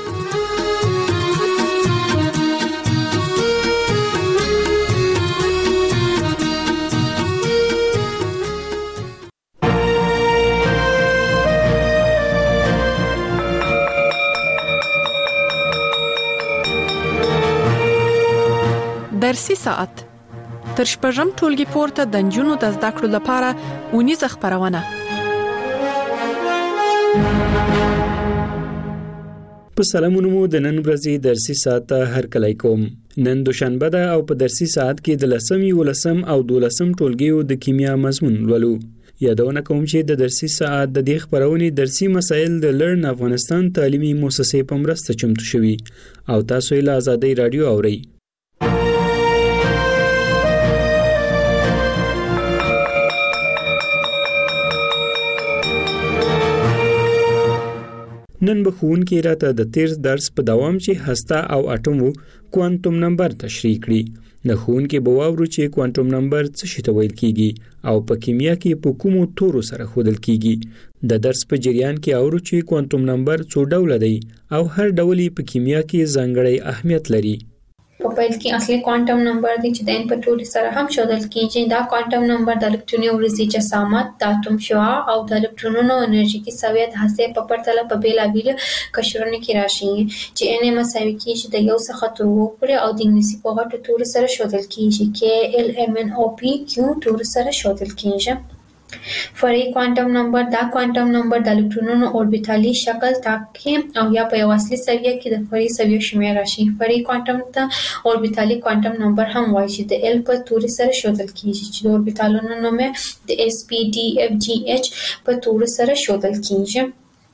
درسي ساعت تر شپږم ټولګي پورته د نجونو د زده کړو لپاره اونیزه خبرونه. په سلامونو مو د نن ورځې درسي ساعت هر کله کوم. نن دوشنبه ده او په درسي ساعت کې د لسم یولسم او دولسم ټولګیو د کیمیا مضمون ولولو. یادونه کوم چې د درسي ساعت د دې خبرونې درسي مسایل د لرن افغانستان تعلیمي مؤسسې په مرسته چمتو شوي او تاسو یې له آزادۍ رادیو اورئ. نن به ښوونکي راته د تیر درس په دوام چې هسته او اټوم وو کوانټوم نمبر تشریح کړي. د ښوونکي به واورو چې کوانټوم نمبر څه شي ته ویل کیږي او په کیمیا کې په کومو تورو سره ښودل کیږي. د درس په جریان کې اورو چې کوانټوم نمبر څو ډوله دی او هر ډول په کیمیا کې ځانګړی اهمیت لري. په پیل کې اصلي کوانټم نمبر دی چې د ان په ټولي سره هم ښودل کیږي. دا کوانټم نمبر د الکتروني ورزي جسامت د اتوم شعاع او د الکترونونو انرژیکي سویت هسته په پرتله په بیلابیل قشرونو کې راشي چې ان مساوي کیږي د یو څخه تر اووه پورې او د انګلیسي په غټو تورو سره ښودل کیږي کې ال ام ان او پی کیو تورو سره ښودل کیږي. فرعي کوانټم نمبر دا کوانټم نمبر د الکترونونو اوربیتالي شکل ټاکي او یا په یو اصلي سویه کې د فرعي سویو شمېر راشي. فرعي کوانټم ته اوربیتالي کوانټم نمبر هم وایي چې د ال په توري سره ښودل کیږي چې د اوربیتالونو نوم د اس پی ډي اف جی ایچ په توري سره ښودل کیږي.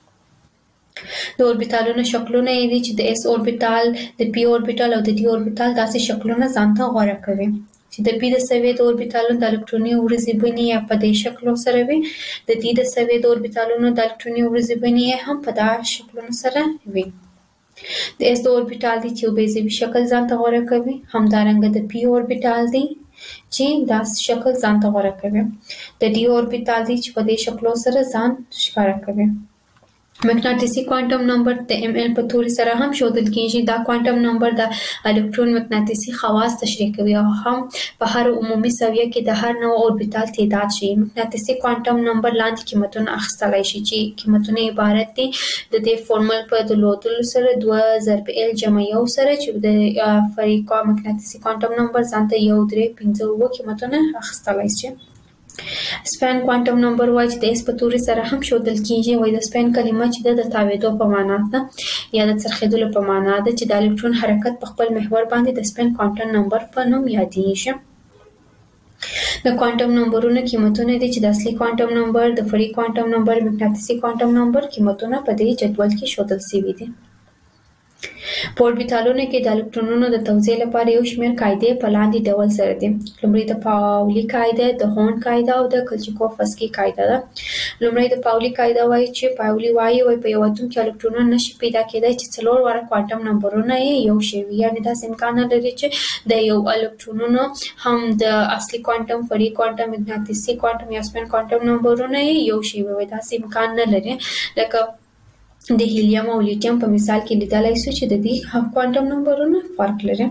د اوربیتالونو شکلونه یې دي چې د اس اوربیتال، د پی اوربیتال او د ډي اوربیتال داسې شکلونه ځان ته غوره کوي. چې د پی د سویې د اوربیتالونو د الکتروني ورځې بڼې یا په دې شکلو سره وي، د ډي د سویې د اوربیتالونو د الکتروني ورځې بڼې هم په دا شکلونو سره وي. د اس د اوربیتال دی چې یو بیضوي شکل ځان ته غوره کوي، همدارنګه د پی اوربیتال دی چې دا شکل ځان ته غوره کوي. د ډي اوربیتال دی چې په دې شکلو سره ځان ښکاره کوي. مقناطیسي کوانټم نمبر د ایم ال په توري سره هم ښودل کیږي. دا کوانټم نمبر د الکترون مقناطیسي خواص تشریح کوي او هم په هر عمومي سویه کې د هر نوع اوربیتال تعداد ښیي. مقناطیسي کوانټم نمبر لاندې قیمتونه اخیستلی شي چې قیمتونه عبارت دي د دې فورمول په درلودلو سره دوه ضرب ال جمع یو سره چې د فرعي مقناطیسي کوانټم نمبر ځان ته یو درې پنځه اووه قیمتونه اخیستلی شي. سپین کوانټم نمبر وایي چې د اس په توري سره هم ښودل کیږي. وایي د سپین کلمه چې د تاوېدو په معنا ده یا د څرخېدلو په معنا ده چې د الکترون حرکت په خپل محور باندې د سپین کوانټم نمبر په نوم یادېږي. د کوانټم نمبرونو قیمتونه دي چې د اصلي کوانټم نمبر، د فرعي کوانټم نمبر، مقناطیسي کوانټم نمبر قیمتونه په دې جدول کې ښودل شوي دي. په اوربیتالونو کې د الکترونونو د توزیع لپاره یو شمېر قاعدې په لاندې ډول سره دي. لومړی د پاولي قاعده، د هورن قاعده او د کلچیکوفسکي قاعده ده. لومړی د پاولي قاعده وایي چې پاولي وایي وایي په یو اتوم کې الکترونونه نشي پیدا کېدای چې څلور واره کوانټم نمبرونه یې یو شی وي. یعنې داسې امکان نه لري چې د یو الکترونونو هم د اصلي کوانټم، فرعي کوانټم، مقناطیسي کوانټم یا سپین کوانټم نمبرونه یې یو شی وي. داسې امکان نه لري. لکه د هیلیم او لیتیم په مثال کې لیدلای شو چې د دې کوانټم نمبرونه فرق لري.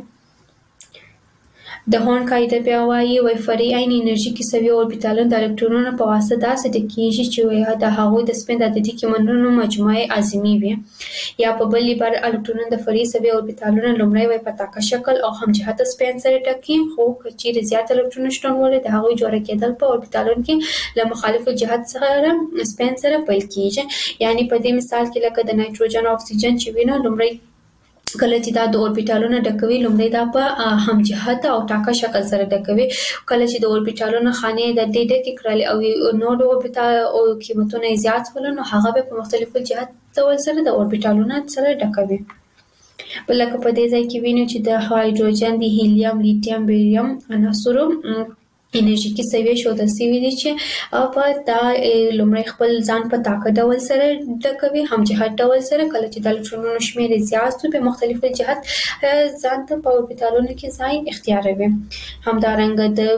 د هورن قاعده بیا وایي وایي فرعي عین انرژي کیسوي اوربیتالونه د الکترونونو په واسطه داسې ډکېږي چې د هغوی د سپین د عددي قیمتونو مجموعه اعظمي وي. یا په بل عبارت الکترونونه د فرعي سوي اوربیتالونو لومړی وایي په تاکه شکل او همجهته سپین سره ډکي، خو که چیرې زیات الکترونونه شتون ولري د هغوی جوړه کېدل په اوربیتالونو کې له مخالفو جهت سره سپین سره پیل کیږي. یعنې په دې مثال کې لکه د نایتروجن او اکسیجن چې وي نو لومړی کله چې دا د اوربیتالونو ډکوي لومړی دا په همجهته او ټاکه شکل سره ډکوي. کله چې د اوربیتالونو خانې د دې ډکې کړلې او نور اوربیتال او قیمتونه یې زیات شول نو هغه به په مختلفو جهت ډول سره د اوربیتالونو سره ډکوي. لکه په دې ځای کې وینو چې د هایدروجن، د هیلیم، لیتیم، بیریم عناصرو انرژیکي سویې ښودل شوي دي چې په دا لومړی خپل ځان په ټاکه ډول سره ډکوي، همجهت ډول سره. کله چې د الکترونونو شمېر یې زیات وي په مختلفو جهت ځان ته په اوربیتالونو کې ځای اختیاروي. همدارنګه د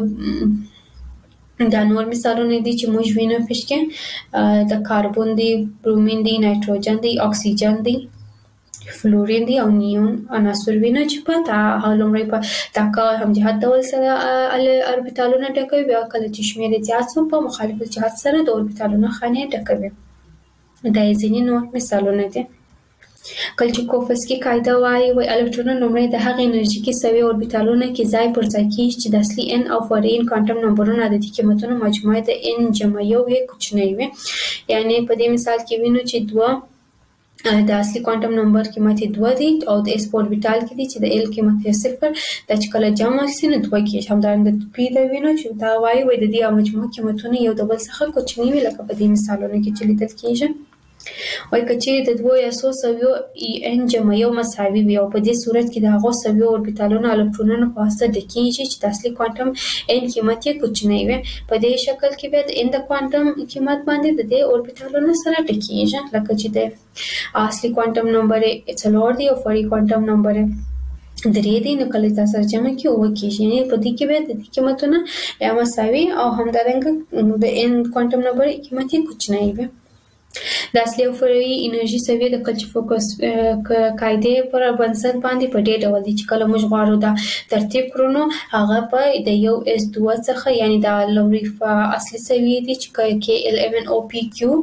دا نور مثالونه دي چې موږ وینو پکې د کاربن دی، برومین دی، نایتروجن دی، اکسیجن دی، فلورین دی او نیون عناصر وینو چې په تا لومړی په ټاکه همجهت ډول سره اوربیتالونه ډکوي، بیا کله چې شمېر یې زیات شو په مخالف جهت سره د اوربیتالونو خانې ډکوي. دا یې ځینې نور مثالونه دي. کلچیکوفسکي قاعده وایي وایي الکترونونه لومړی د هغې انرژیکي سوي اوربیتالونو کې ځای پر ځای کېږي چې د اصلي ان او فرعي ان کوانټم نمبرونو عددي قیمتونو مجموعه د ان جمع یو یې کوچنی وي. یعنې په دې مثال کې وینو چې دوه د اصلي کوانټم نمبر قیمت یې دوه دی او د اس په اوربیتال کې دی چې د ال قیمت یې صفر. دا چې کله جمع شي نو دوه کېږي. همدارنګه د پی د وینو چې دا وایي وایي د دې مجموعه قیمتونه یو د بل څخه کوچني وي لکه په دې مثالونو کې چې لیدل کېږي. وایي که چیرې د دوو یا څو سویو ان جمع یو مساوي وي او په دې صورت کې د هغو سویو اوربیتالونو الکترونونو په واسطه ډکېږي چې د اصلي کوانټم ان قیمت یې کوچنی وي، په دې شکل کې بیا د ان د کوانټم قیمت باندې د دې اوربیتالونو سره ډکېږي. لکه چې د اصلي کوانټم نمبر یې څلور دی او فرعي کوانټم نمبر یې درې دی، نو کله چې سره جمع کړي اووه کېږي. یعنې په دې کې بیا د دې قیمتونه یا مساوي او همدارنګه د ان کوانټم نمبر قیمت یې کوچنی وي. د اصلي او فرعي انرژي سویې د کلچیکوفسکي قاعدې پر بنسټ باندې په دې ډول دي چې کله موږ غواړو دا ترتیب کړو نو هغه په د یو اس دوه څخه یعنې دا لومړی اصلي سویې دي چې کې ال ایم ان او پی کیو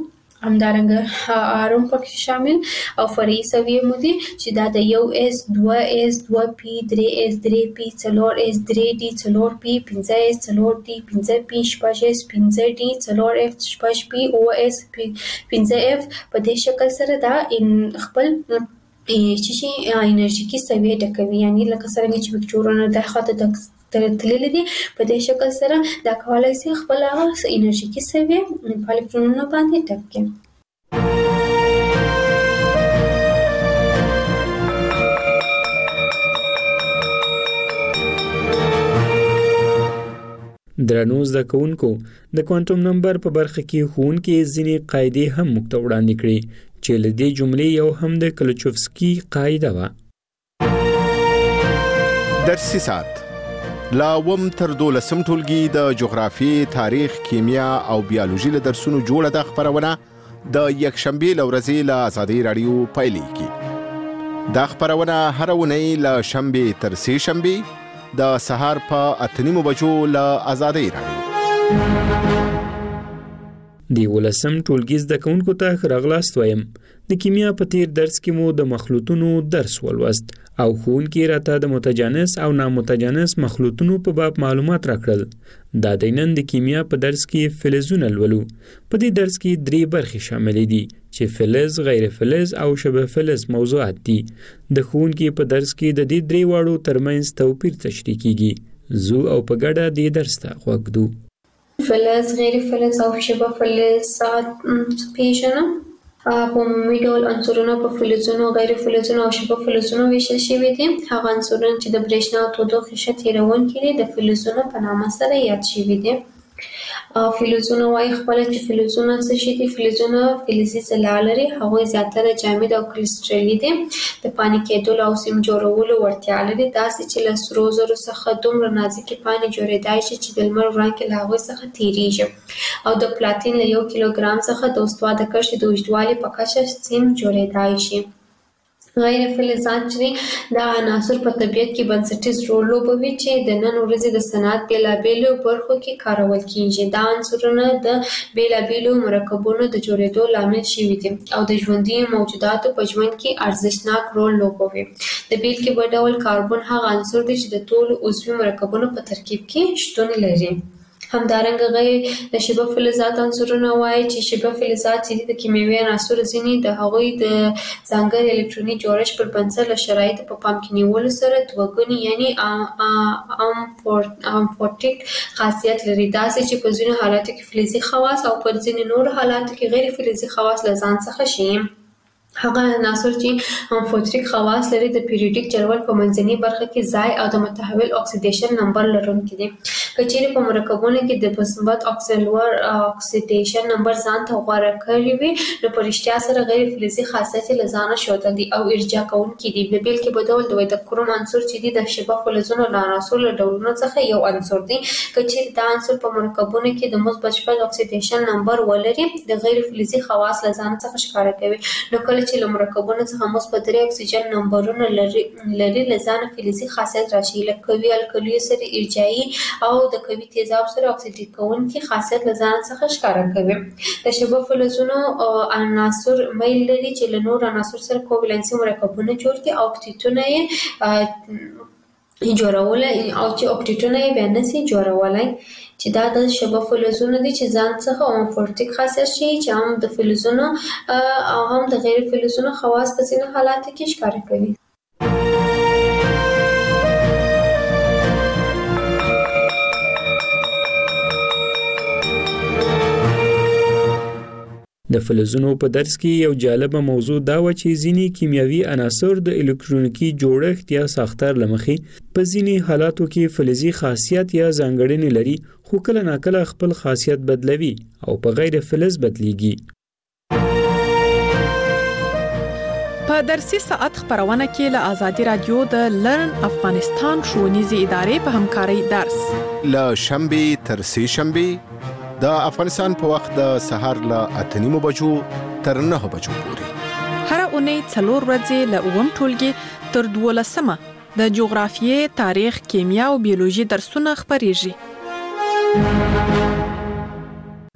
همدارنګه آرم پکې شامل او فرعي سویې مو دي چې دا د یو اس دوه اس دوه پی درې اس درې پی څلور اس درې ډي څلور پی پنځه اس څلور ډي پنځه پی شپږ اس پنځه ډي څلور اف شپږ پی او اس پنځه اف په دې شکل سره دا خپل چې شي انرژيکي سویې ډکوي، یعنی لکه څنګه چې وکټورونه د خاطر د تللی دي په دې شکل سره دا کولای شي خپل هغه انرژيکي سویې په الکترونونو باندې ډک کړي. درنو زده کوونکو د کوانټم نمبر په برخه کې ښوونکي ځینې قاعدې هم موږ ته وړاندې کړې چې له دې جملې یو هم د کلچوفسکي قاعده وه. درسي ساعت لا وم تر دولسم ټولګي د جغرافیې، تاریخ، کیمیا او بیولوژي له درسونو جوړه د خبرونه د یکشنبې له ورځې له آزادۍ راډیو پیلېږي. دا خبرونه هره اونۍ له شنبې تر سې شنبې د سهار په اته نیمو بجو له آزادۍ راډیو. د ولسم ټولګي زده کوونکو ته راغلاست وایم. د کیمیا په تیر درس کې مو د مخلوطونو درس ولوست او ښوونکي راته د متجانس او نامتجانس مخلوطونو په باب معلومات راکړل. دا د نن د کیمیا په درس کې فلزونه لولو. په دې درس کې درې برخې شاملې دي چې فلز، غیر فلز او شبه فلز موضوعات دي. د ښوونکي په درس کې د دې درې واړو ترمنځ توپیر تشریح کیږي. زو او په ګډه دې درس ته غوږ ږدو. فلز، غیر فلز او شبه فلز پیژنم. په عمومي ډول عنصرونه په فلزونو، غیر فلزونو او شبه فلزونو ویشل شوي دي. هغه عنصرونه چې د برېښنا او تودوخې ښه تیرونکي دي د فلزونو په نامه سره یاد شوي دي. فلزونه وایي خپله چې فلزونه څه شي دي. فلزونه فلزي ځلا لري. هغوی زیاتره جامد او کریسټلي دي. د پانې کېدلو او سیم جوړولو وړتیا لري، داسې چې له سرو زرو څخه دومره نازکې پانې جوړېدای شي چې د لمر وړانګې له هغوی څخه تیریږي. او د پلاتین له یو کیلوګرام څخه د استوا د کرښې د اوږدوالي په کچه سیم جوړېدای شي. غیر فلزات چې دا عناصر په طبیعت کې بنسټیز رول لوبوي چې د نن ورځې د صنعت بېلابېلو برخو کې کارول کېږي. دا عنصرونه د بېلابېلو مرکبونو د جوړېدو لامل شوي دي او د ژوندي موجوداتو په ژوند کې ارزښتناک رول لوبوي. د بېلګې په ډول کاربن هغه عنصر دی چې د ټولو عضوي مرکبونو په ترکیب کې شتون لري. همدارنګه غیر د شبه فلزات عنصرونه وایي چې شبه فلزات چې د کیمیاوي عناصرو ځینې د هغوی د ځانګړي الکتروني جوړښت پر بنسټ له شرایطو په پام کې نیولو سره دوه ګوني یعنی امفورټیک خاصیت لري. داسې چې په ځینو حالاتو کې فلزي خواص او په ځینو نورو حالاتو کې غیر فلزي خواص له ځان څخه شي. هغه عناصر چې امفورټیک خواص لري د پیریوډیک جدول په منځنۍ برخه کې ځای او د متحول اکسیډیشن نمبر لرونکي دي. که چیرې په مرکبونو کې د مثبت اکسیډیشن نمبر ځان ته غوره کړی وي نو په رښتیا سره غیر فلزي خاصیت له ځانه ښودل دي او ارجاع کوونکي دي. د بېلګې په ډول د کروم عنصر چې دی د شبه فلزونو له عناصرو له ډولونو څخه یو عنصر دی. که چیرې دا عنصر په مرکبونو کې د مثبت شپږ اکسیډیشن نمبر ولري د غیر فلزي خواص له ځان څخه ښکاره کوي. نو کله چې له مرکبونو څخه مثبت درې اکسیجن نمبرونه لري لري له ځانه فلزي خاصیت راشي، لکه قوي القلیو سره ارجاعي او د قوي تیزاب سره اکسیډ کوونکي خاصیت له ځان څخه ښکاره کوي. د شبه فلزونو عناصر میل لري چې له نور عناصر سره کوولنسي مرکبونه جوړ کړي او اکتیتونه یې جوړولای او چې اکتیتونه یې بیا نشي جوړولای چې دا د شبه فلزونو دي چې ځان څخه امفورټیک خاصیت شي چې هم د فلزونو او هم د غیر فلزونو خواص په ځینو حالاتو کې ښکاره کوي. د فلزونو په درس کې یو جالبه موضوع دا و چې ځینې کیمیاوي عناصر د الکترونیکي جوړښت یا ساختار لمخې په ځینې حالاتو کې فلزي خاصیت یا ځانګړنې لري، خو کله ناکله خپل خاصیت بدلوي او په غیر فلز بدلیږي. په درسي ساعت خبرونه کې له آزادي رادیو د لرن افغانستان ښوونیزې ادارې په همکارۍ درس له شنبې تر سې شنبې د افغانستان په وخت د سهار له اته نیمو بجو تر نهه بجو پورې هر اونۍ څلور ورځې له اووم ټولګي تر دولسمه د جغرافیې، تاریخ، کیمیا او بیولوژي درسونه خپریږي.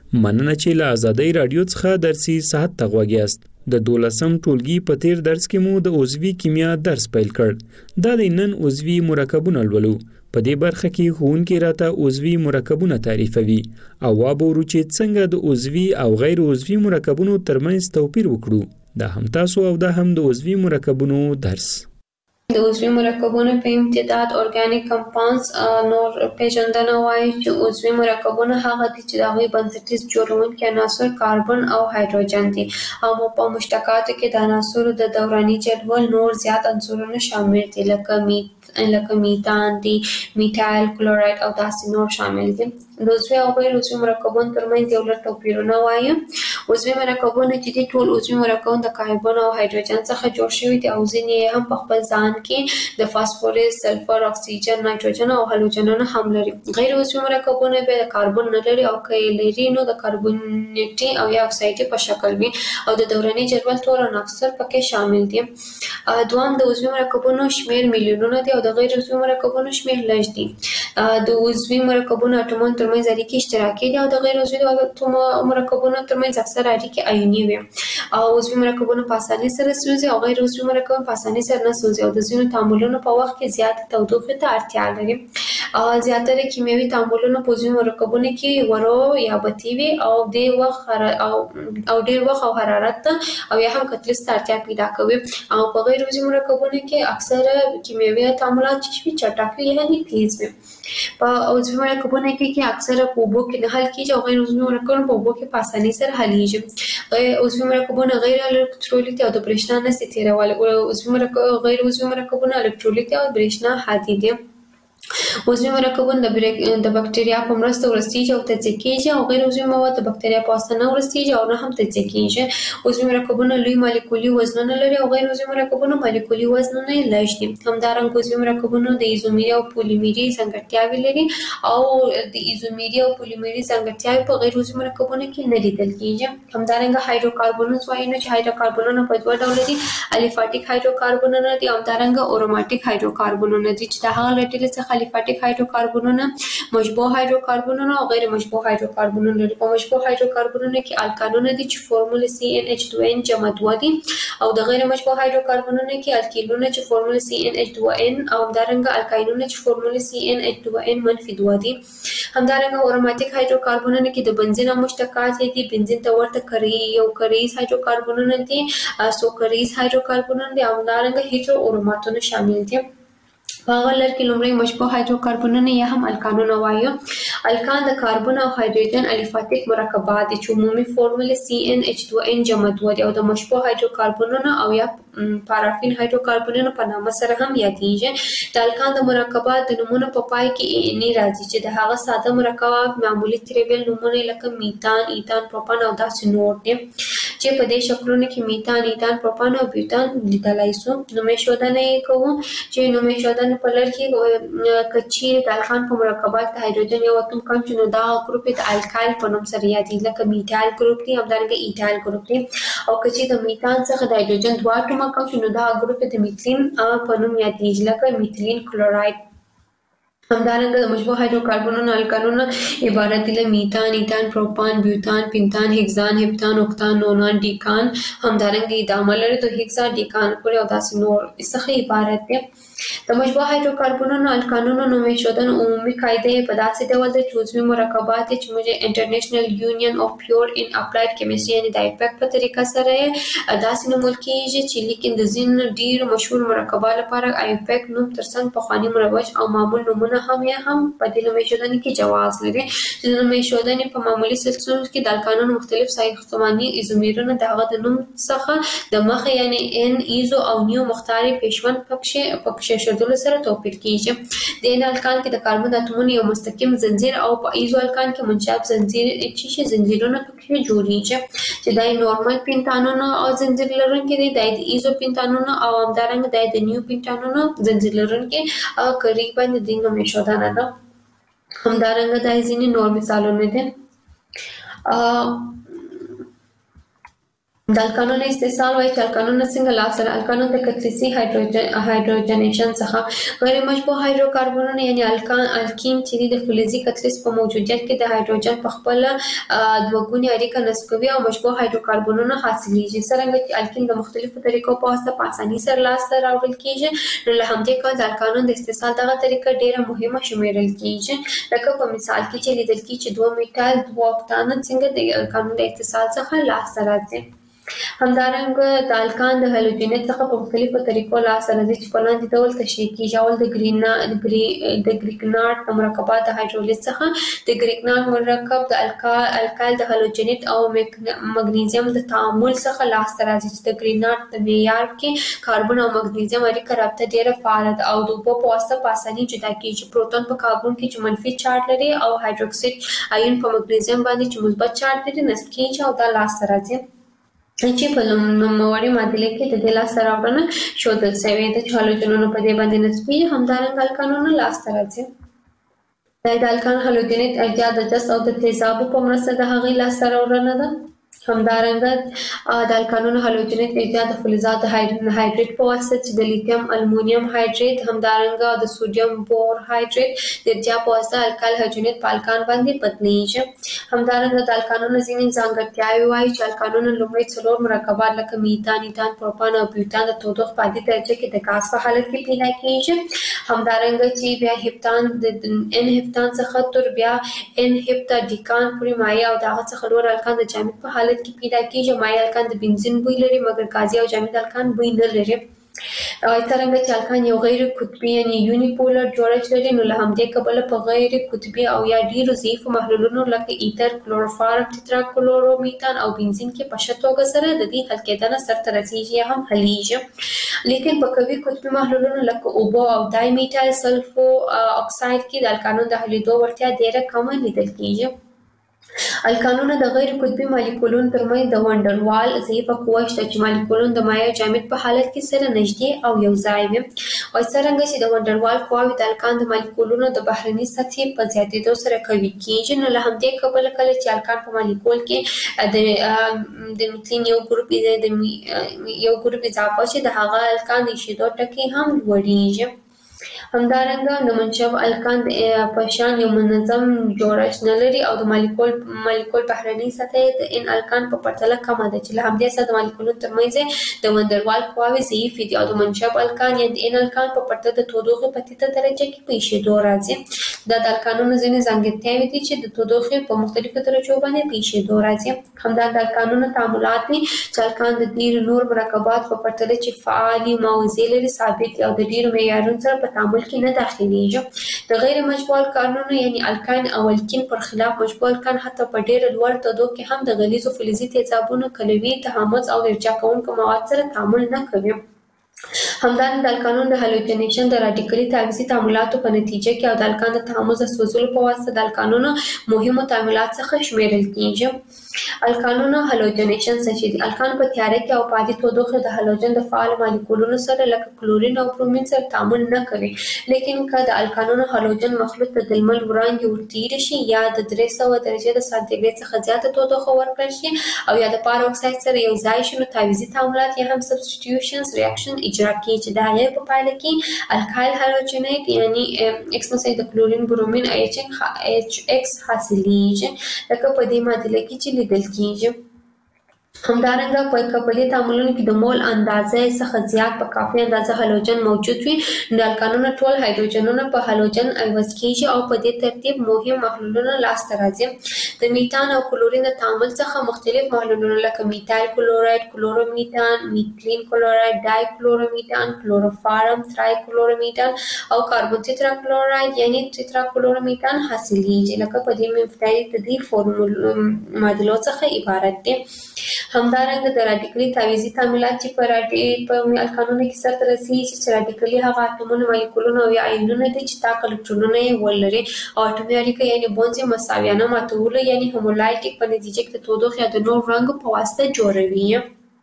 مننه چې له آزادۍ رادیو څخه درسي صحت ته غوږیاست. د دولسم ټولګي په تیر درس کې مو د عضوي کیمیا درس پیل کړ. دا د نن عضوي مرکبونه لولو. په دې برخه کې ښوونکی راته عضوي مرکبونه تعریفوي او وابورو چې څنګه د عضوي او غیر عضوي مرکبونو ترمنځ توپیر وکړو. دا هم تاسو او دا هم د عضوي مرکبونو درس. د عضوي مرکبونو په امتداد ارګانیک کمپاونډز نور پیژندنه وایي چې عضوي مرکبونه هغه دي چې د هغوی بنسټیز جوړونکي عناصر کاربن او هایدروجن دي او په مشتقاتو کې د عناصرو د دوراني جدول نور زیات عنصرونه شامل دي لکه میت لکه میتان دي، میتایل کلوراید او داسې نور شامل دي. د عضوي او غیر عضوي مرکبونو ترمنځ یو لږ توپیرونه وایي. عضوي مرکبونه چې دي ټول عضوي مرکبونه د کاربن او هایدروجن څخه جوړ شوي دي او ځینې یې هم په خپل ځان کې د فاسفورس، سلفر، اکسیجن، نایتروجن او هالوجنونه هم لري. غیر عضوي مرکبونه به د کاربن نه لري او که یې لري نو د کاربونیټي او یا اکسایډي په شکل وي او د دوراني جدول ټول عناصر پکې شامل دي. دوام د عضوي مرکبونو شمیر میلیونونه دي او د غیر عضوي مرکبونو شمیر لږ دي. د عضوي مرکبونو اټومونو ترمنځ اړیکې اشتراکي دي او د غیر عضوي مرکبونو ترمنځ اکثر اړیکې آیوني وي. او عضوي مرکبونه په اسانۍ سره سوځي او غیر عضوي مرکبونه په اسانۍ سره نه سوځي او د ځینو تعاملونو په وخت کې زیات تودوخې ته اړتیا لري. زیاتره کیمیاوي تعاملونه په عضوي مرکبونو کې ورو یا بطي وي او د وخت او او ډیر وخت او حرارت او یا هم کتلس ته اړتیا پیدا کوي. او په غیر عضوي مرکبونو کې اکثره کیمیاوي تعاملات چې چټک وي یعنی تیز وي. په عضوي مرکبونو کې اکثره په اوبو کې نه حل کیږي او غیر عضوي مرکبونه په اوبو کې په اسانۍ سره حلیږي. عضوي مرکبونه غیر الکترولیت او د برېښنا نه سي تیرول. عضوي مرکب غیر عضوي مرکبونه الکترولیت او برېښنا هادي دي. عضوي مرکبونه د بکټریا په مرسته ورستېږي او تجزیه کېږي او غیر عضوي مواد د بکټریا په واسطه نه ورستېږي او نه هم تجزیه کېږي. عضوي مرکبونه لوی مالیکولي وزنونه لري او غیر عضوي مرکبونه مالیکولي وزنونه یې لږ دي. همدارنګه عضوي مرکبونه د ایزومري او پولیمري ځانګړتیاوې لري او د ایزومري او پولیمري ځانګړتیاوې په غیر عضوي مرکبونو کې نه لیدل کېږي. همدارنګه هایدروکاربونز وایي چې هایدروکاربونونه په دوه ډوله دي، الیفاټیک هایدروکاربونونه دي او همدارنګه اروماتیک هایدروکاربونونه دي چې د هغه له ډلې څخه الیفاټیک هایدروکاربونونه، مشبوع هایدروکاربونونه او غیر مشبوع هایدروکاربونونه لري. په مشبوع هایدروکاربونونه کې الکانونه دي چې فورمول سی ان ایچ دوه ان جمع دوه دي او د غیر مشبوع هایدروکاربونونه کې الکیلونه چې فورمول سی ان ایچ دوه ان او همدارنګه الکاینونه چې فورمول سی ان ایچ دوه ان منفي دوه دي. همدارنګه اروماتیک هایدروکاربونونه کې د بنزین او مشتقات دي. بنزین ته ورته کری یو کریز هایدروکاربونونه دي، سو کریز هایدروکاربونونه دي او همدارنګه هیټرو اروماتونه شامل دي. په هغه لر کې لومړی مشبوع هایدروکاربونونه یا هم الکانونه وایو. الکان د کاربن او هایدروجن الیفاټیک مرکبات دي چې عمومي فورمول سی ان ایچ دوه ان جمع دوه دي او د مشبوع هایدروکاربونونه او یا پارافین هایدروکاربونونو په نامه سره هم یادېږي. د الکان د مرکبات د نومونو په پای کې ان راځي چې د هغه ساده مرکبات معمولی تریویل نومونه لکه میتان، ایتان، پروپان او داسې نور دي چې په دې شکلونو کې میتان، ایتان، پروپان او بیوتان لیدلای شو. نومې ښودنه یې کوو چې نومې ښودنه په لړ کې کچیر د الکان په مرکبات د هایدروجن یو اتوم کم شي نو دا ګروپ د الکایل په نوم سره یادېږي لکه میتایل ګروپ دی، همدارنګه ایتایل ګروپ دی. او کچې د میتان څخه د هایدروجن دوه اتومه کم شي نو دا ګروپ د میتلین په نوم یادېږي لکه میتلین کلوراید. همدارنګه د مشبوع هایدروکاربونونو الکانونه عبارت دي له میتان، ایتان، پروپان، بیوتان، پینتان، هکسان، هپتان، اوکتان، نونان، ډیکان. همدارنګه ادامه لري د هکسا، ډیکان پورې او داسې نور څخه عبارت دي. د مشبوع هایدروکاربونونو الکانونو نومې ښودنه عمومي قاعده یې په داسې ډول ده چې عضوي مرکبات چې موږ انټرنیشنل یونین اف پیور ان اپلایډ کیمستري یعنې د آیپیک په طریقه سره یې داسې نومول کېږي چې لیکن د ځینو ډېرو مشهور مرکبات لپاره آیپیک نوم تر څنګ پخواني مروج او معمول نومونه هم یې هم په دې نومې ښودنې کې جواز لري. چې د نومې ښودنې په معمولي سلسلو کې د الکانونو مختلف ساختماني ایزومرونه د هغه د نوم څخه د مخه یعنې ان، ایزو او نیو مختارې پیشوند پکښې پکښې ښودلو سره توپیر کېږي. د ان الکان کې د کاربن اتومونو یو مستقیم زنجیر او په ایزو الکان کې منشعب زنجیر چې شي زنجیرونه پکې جوړیږي چې دای نورمال پینتانونو او زنجیر لرونکي دي، دای د ایزو پینتانونو او همدارنګه دای د نیو پینتانونو زنجیر لرونکي قریبا د دې نومې ښودنه ده. همدارنګه دای ځینې نور مثالونه دي. د الکانونو استحصال وایي چې الکانونه څنګه لاسته الکانون د کتلیسي هایدروجن هایدروجنیشن څخه غیر مشبوع هایدروکاربنونه یعنی الکان الکین چې د فلزي کتلیس په موجودیت کې د هایدروجن په خپل دوه اړیکه نصب کوي او مشبوع هایدروکاربنونه حاصلېږي. څرنګه چې الکین د مختلفو طریقو په واسطه په اسانۍ سره لاسته راوړل کیږي، نو له همدې کبله د الکانون د استحصال دغه طریقه ډیره مهمه شمیرل کیږي. لکه په مثال کې چې لیدل کیږي چې دوه میټال دوه اکتان څنګه د الکانون د استحصال څخه لاسته راځي. همدارنګه د الکان د هالوجینیت څخه په مختلفو طریقو لاسته راځي چې په لاندې ډول تشریح کیږي. اول د ګرینا د ګریګناټ د مرکبات د هایدرولیز څخه د ګریګناټ مرکب د الکا الکایل د هالوجینیت او مګنیزیم د تعامل څخه لاسته راځي چې د ګریګناټ د معیار کې کاربن او مګنیزیم اړیکه رابطه ډیره فعاله ده او د اوبو په واسطه په اسانۍ جدا کیږي. پروتون په کاربن کې چې منفي چارج لري او هایدروکسید آیون په مګنیزیم باندې چې مثبت چارج لري نصب کیږي او دا لاسته راځي چې په نوموړې معادله کې د دې لاسته راوړنه ښودل شوې ده چې هالوجنونه په دې باندې نسبي همدارنګه الکانونه لاسته راځي. د الکان هالوجنیت اجزا د جست او د تیزابو په مرسته د هغې لاسته راوړنه ده. همدارنګه د الکانونو هالوجنیت اجزا د فلزات هایدریت په واسطه چې د لیتیم المونیم هایدریت همدارنګه د سوډیم بور هایدریت د اجزا په واسطه الکال هالوجنیت په الکان باندې بدلیږي. همدارنګه د الکانونو ځینې ځانګړتیاوې وایي چې الکانونو لومړی څلور مرکبات لکه میتان، ایتان، پروپان او بیوتان د تودوخې په عادي درجه کې د ګاز په حالت کې پیدا کیږي. همدارنګه چې بیا هپتان د ان هپتان څخه تر بیا ان هپتا ډیکان پورې مایع او دغه څخه لور الکان د جامد په حالت کې پیدا کیږي. مایع الکان د بنزین بوی لري مګر ګازي او جامد الکان بوی نه لري. څرنګه چې الکان یو غیر قطبي یعنی یونیپولر جوړښت لري، نو له همدې کبله په غیر قطبي او یا ډیرو ضعیفو محلولونو لکه ایتر، کلوروفارم، ټیټراکلورومیتان او بنزین کې په ښه توګه سره د دې حل کېدنه سرته رسیږي یا هم حلیږي. لیکن په قوي قطبي محلولونو لکه اوبو او دای میټایل سلفو اکساید کې د الکانونو د حلیدو وړتیا ډیره کمه لیدل کیږي. الکانونه د غیر قطبي مالیکولونو ترمنځ د وانډروال ضعیفه قوه شته چې مالیکولونه د مایع جامد په حالت کې سره نږدې او یو ځای وي. او څرنګه چې د وانډروال قواوې د الکان د مالیکولونو د بهرني سطحې په زیاتېدو سره قوي کیږي، نو له همدې کبله کله چې الکان په مالیکول کې د د میتلین یو ګروپ د یو ګروپ اضافه شي، د هغه الکان د ایشېدو ټکي هم لوړیږي. همدارنګه د منشب الکان په شان یو منظم جوړښت نه لري او د مالیکول مالیکول بهرني سطحه د ان الکان په پرتله کمه ده چې له همدې سره د مالیکولونو ترمنځ د وانډروال قواوې ضعیفې دي او د منشب الکان یا د ان الکان په پرتله د تودوخې په ټیټه درجه کې په ایشېدو راځي. دا د الکانونو ځینې ځانګړتیاوې دي چې د تودوخې په مختلفو درجو باندې په ایشېدو راځي. همدا د الکانونو تعاملات دي چې الکان د ډېرو نور مرکبات په پرتله چې فعالي موضوع لري ثابت دي او د ډېرو معیارونو سره په تعامل کې نه داخليږي. د غیر مشبوع الکانونو یعنی الکاین او الکین پر خلاف مشبوع الکان حتی په ډېر لوړ تودوخه کې هم د غلیظو فلزي تیزابونو کلوي تحمض او ارجاع کوونکو مواد سره تعامل نه کوي. همدارنګه د الکانونو د هالوجنیشن د راډیکلي تعویضي تعاملاتو په نتیجه کې او د الکان د تحمض سوځولو په واسطه د الکانونو مهمو تعاملات څخه شمیرل کیږي. الکانونو هالوجنیشن څه دي؟ الکان په تیاره کې او په عادي تودوخه د هالوجن د فعال مالیکولونو سره لکه کلورین او برومین سره تعامل نه کوي، لیکن که د الکانونو هالوجن مخلوط ته د لمر وړانګې ورتېرې شي یا د درې سوه درجې د سانتیګریډ څخه زیاته تودوخه ورکړل شي او یا د پار اکساید سره یو ځای شي، نو تعویضي تعاملات یا هم سبسټیټیوشنز ریاکشن اجرا کیږي چې د هغې په پایله کې الکایل هالوجنیت یعنی ایکس مثلا د کلورین برومین ایچ ایکس حاصلیږي لکه په دې معادله کې چې لیدل کیږي. همدارنګه په کپلي تعاملونو کې د مول اندازه څخه زیات په کافي اندازه هالوجن موجود وي، نو الکانونه ټول هایدروجنونه په هالوجن عوض کیږي او په دې ترتیب مهم محلولونه لاسته راځي. د میتان او کلورین د تعامل څخه مختلف محلولونه لکه میتایل کلورایډ، کلورومیتان، میتلین کلورایډ، ډای کلورومیتان، کلوروفارم، ترای کلورومیتان او کاربون تیترا کلورایډ یعنی تیترا کلورومیتان حاصلیږي لکه په دې مفتای د دې فورمول معادلو څخه عبارت دي. همدارنګه د راډیکلي تعویضي تعاملات چې په راډي په الکانونو کې سرته رسیږي چې راډیکلي هغه اتومونه مالیکولونه او یا آیونونه دي چې تاک الکترونونه یې ولري او اټومي اړیکه یعنی بونز یې مساویانه ماتولو یعنی هومولایټیک په نتیجه کې د تودوخې یا د نور رنګ په واسطه جوړوي.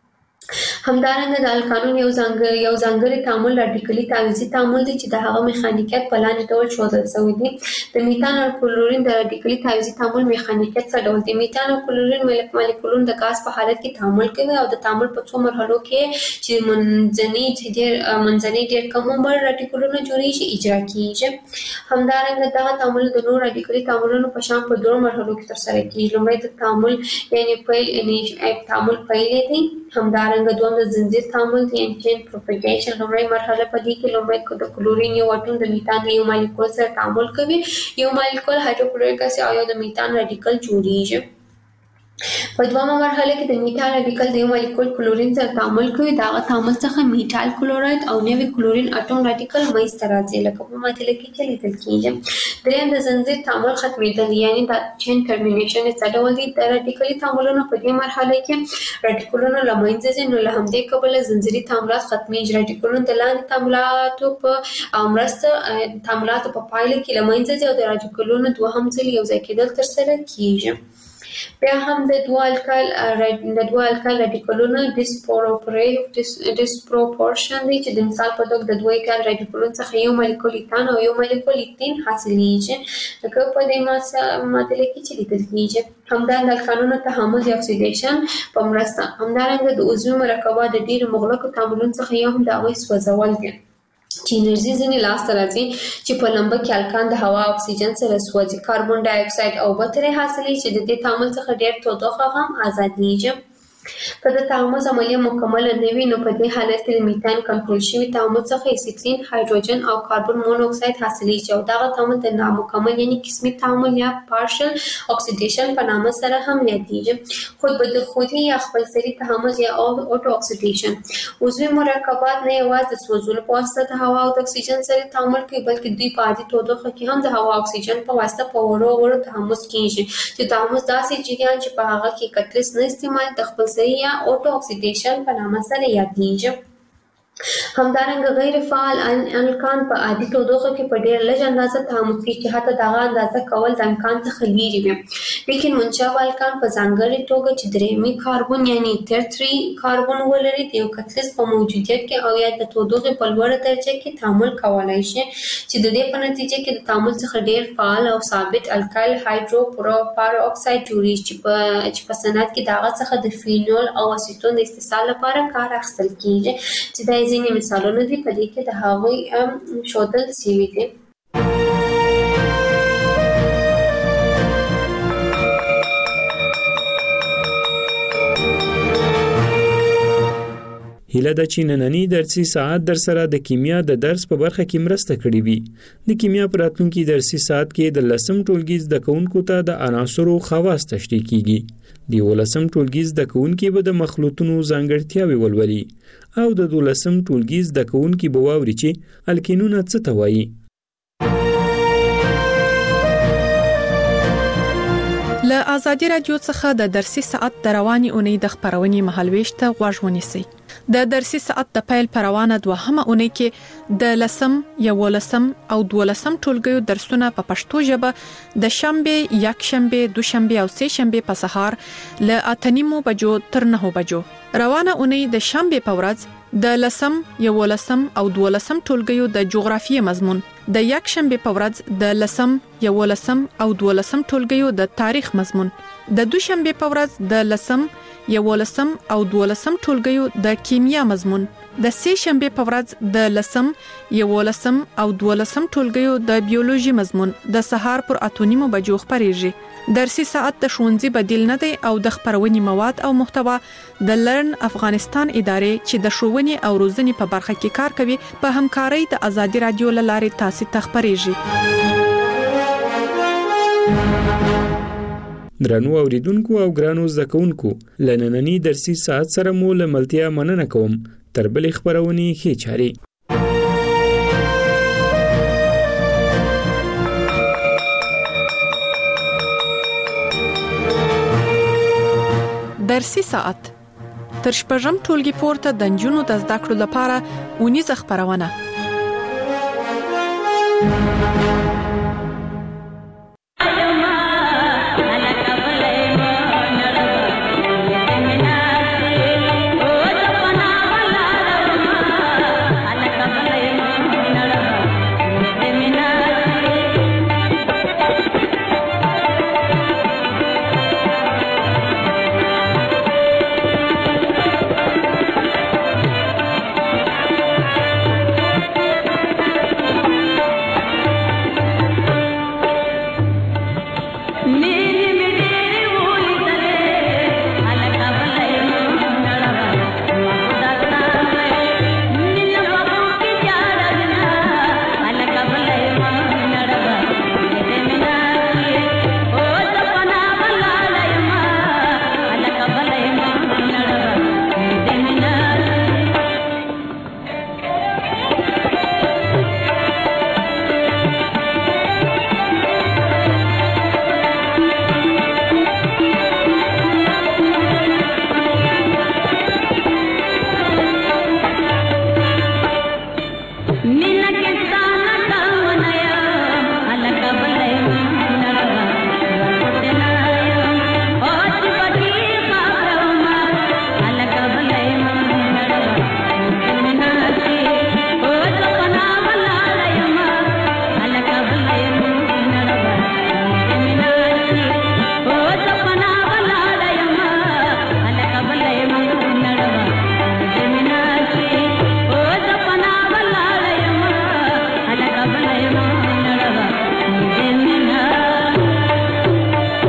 همدارنګه د القانون یو ځانګړی یو ځانګړی تعامل رادیکالي تعویضي تعامل دی چې د هغه میخانیکیت په لاندې ډول ښودل شوی دی. د میتان او کلورین د رادیکالي تعویضي تعامل میخانیکیت څه ډول دی؟ میتان او کلورین مالیکولونه د غاز په حالت کې تعامل کوي او د تعامل په څو مرحلو کې چې منځني ډېر منځني ډېر کم عمر رادیکالونه جوړیږي اجرا کیږي. همدارنګه دغه تعامل د نورو رادیکالي تعاملونو په شان په دوه مرحلو کې ترسره کیږي. لومړی د تعامل یعنی پیل یعنی تعامل پیل دی. همدارنګه دوم د زنجیر تعامل دی یعنی چین پروپاګیشن. لومړی مرحله په دې کې لومړی د کلورین یو اټوم د میتان د یو مالیکول سره تعامل کوي. یو مالیکول هایدروکلوریک اسید او یو د میتان رادیکال جوړیږي. په دویمه مرحله کې د میتال رادیکال د یو مالیکول کلورین سره تعامل کوي. دغه تعامل څخه میتال کلوراید او نوی کلورین اټوم رادیکال منځته راځي لکه په معادله کې چې لیدل کیږي. دریم د زنجیر تعامل ختمېدل یعنی د چین ټرمینیشن څه ډول دی؟ د رادیکالي تعاملونو په دې مرحله کې رادیکالونه له منځه ځي، نو له همدې کبله زنجیري تعاملات ختمېږي. رادیکالونه د لاندې تعاملاتو په مرسته تعاملاتو په پایله کې له منځه ځي او د رادیکالونو دوهم ځل یو ځای کېدل ترسره کیږي. بیا هم د دوه الکال د دوه الکال رادیکالونو ډیسپروپورشن دی چې د مثال په توګه د دوه الکال رادیکالونو څخه یو مالیکول ایتان او یو مالیکول ایتین حاصلیږي لکه په دې معادله کې چې لیدل کیږي. همدارنګه د الکانونو تحمض یا اکسیډیشن په مرسته. همدارنګه د عضوي مرکبات د ډیرو مغلقو تعاملونو څخه یو هم د هغوی سوځول دي چې انرژي ځینې لاسته راځي چې په لمبه کې الکان د هوا اکسیجن سره سوځي. کاربن ډای اکساید او اوبه ترې حاصلېږي چې د دې تعامل څخه ډېر تودوخه هم ازادېږي. که د تعامل عملیه مکمله نه وي نو په دې حالت کې د میتان کنټرول شوي تعامل څخه اسیټین، هایدروجن او کاربن مونوکساید حاصلېږي او دغه تعامل د نامکمل یعنی قسمي تعامل یا پارشل اکسیډیشن په نامه سره هم یادېږي. خود به خودي یا خپلسري تعامل یا اوټو اکسیډیشن. عضوي مرکبات نه یوازې د سوځولو په واسطه د هوا او د اکسیجن سره تعامل کوي بلکې دوی په عادي تودوخه کې هم د هوا او اکسیجن په واسطه په وړو وړو تحمض کیږي چې تحمض داسې جریان چې په هغه کې کتلیس نه استعمال د خپل یا اوټو اکسیډیشن په نامه سره یادېږي. همدارنګه غیر فعال الکان په عادي تودوخه کې په ډېر لږ اندازه تعامل کوي چې حتی دغه اندازه کول د امکان څخه لیرې وي. لیکن منشأ الکان په ځانګړې توګه چې درېیمي کاربن یعنی ترتري کاربن ولري د یو کتلیس په موجودیت کې او یا د تودوخې په لوړه درجه کې تعامل کولی شي چې د دې په نتیجه کې د تعامل څخه ډېر فعال او ثابت الکایل هایدروپار اکساید جوړیږي چې په چې په صنعت کې د هغه څخه د فینول او اسیټون د استحصال لپاره کار اخیستل کیږي چې دا ځینې مثالونه دي په دې کې د هغوی ښودل شوي دي. هیله ده چې نننی درسي ساعت در سره د کیمیا د درس په برخه کې مرسته کړې وي. د کیمیا په راتلونکي درسي ساعت کې د لسم ټولګي زده کوونکو ته د عناصرو خواص تشریح کیږي. د یولسم ټولګي زده کوونکي به د مخلوطونو ځانګړتیاوې ولولي او د دولسم ټولګي زده کوونکي به واوري چې الکینونه څه ته وایي. له آزادي رادیو څخه د درسي ساعت د رواني اونۍ د خبرونې مهالويش ته غوږ ونیسئ. د درسي ساعت د پیل پر روانه دوهمه اونۍ کې د لسم، یولسم او دولسم ټولګیو درسونه په پښتو ژبه د شنبه، یکشنبه، دوشنبه او سه شنبه په سهار له اته نیمو بجو تر نهو بجو. روانه اونۍ د شنبه په ورځ د لسم، یولسم او دولسم ټولګیو د جغرافیې مضمون، د یکشنبه په ورځ د لسم، یولسم او دولسم ټولګیو د تاریخ مضمون، د دوشنبه په ورځ د لسم، یولسم او دولسم ټولګیو د کیمیا مضمون، د سه شنبه په ورځ د لسم، یولسم او دولسم ټولګیو د بیولوژي مضمون د سهار پر اته نیمو بجو خبرېږي. درسي ساعت د ښوونځي بدیل نه دی او د خبرونې مواد او محتوا د لرن افغانستان ادارې چې د ښوونې او روزنې په برخه کې کار کوي په همکارۍ د آزادي رادیو له لارې تاسو ته خبرېږي. درنو اوریدونکو او ګرانو زده کوونکو، لنننی درسي ساعت سره مو له ملتیا مننه کوم. تر بلې خبرونې ښې چارې. درسي ساعت تر شپږم ټولګي پورته د نجونو د زده کړو لپاره اونیزه خبرونه.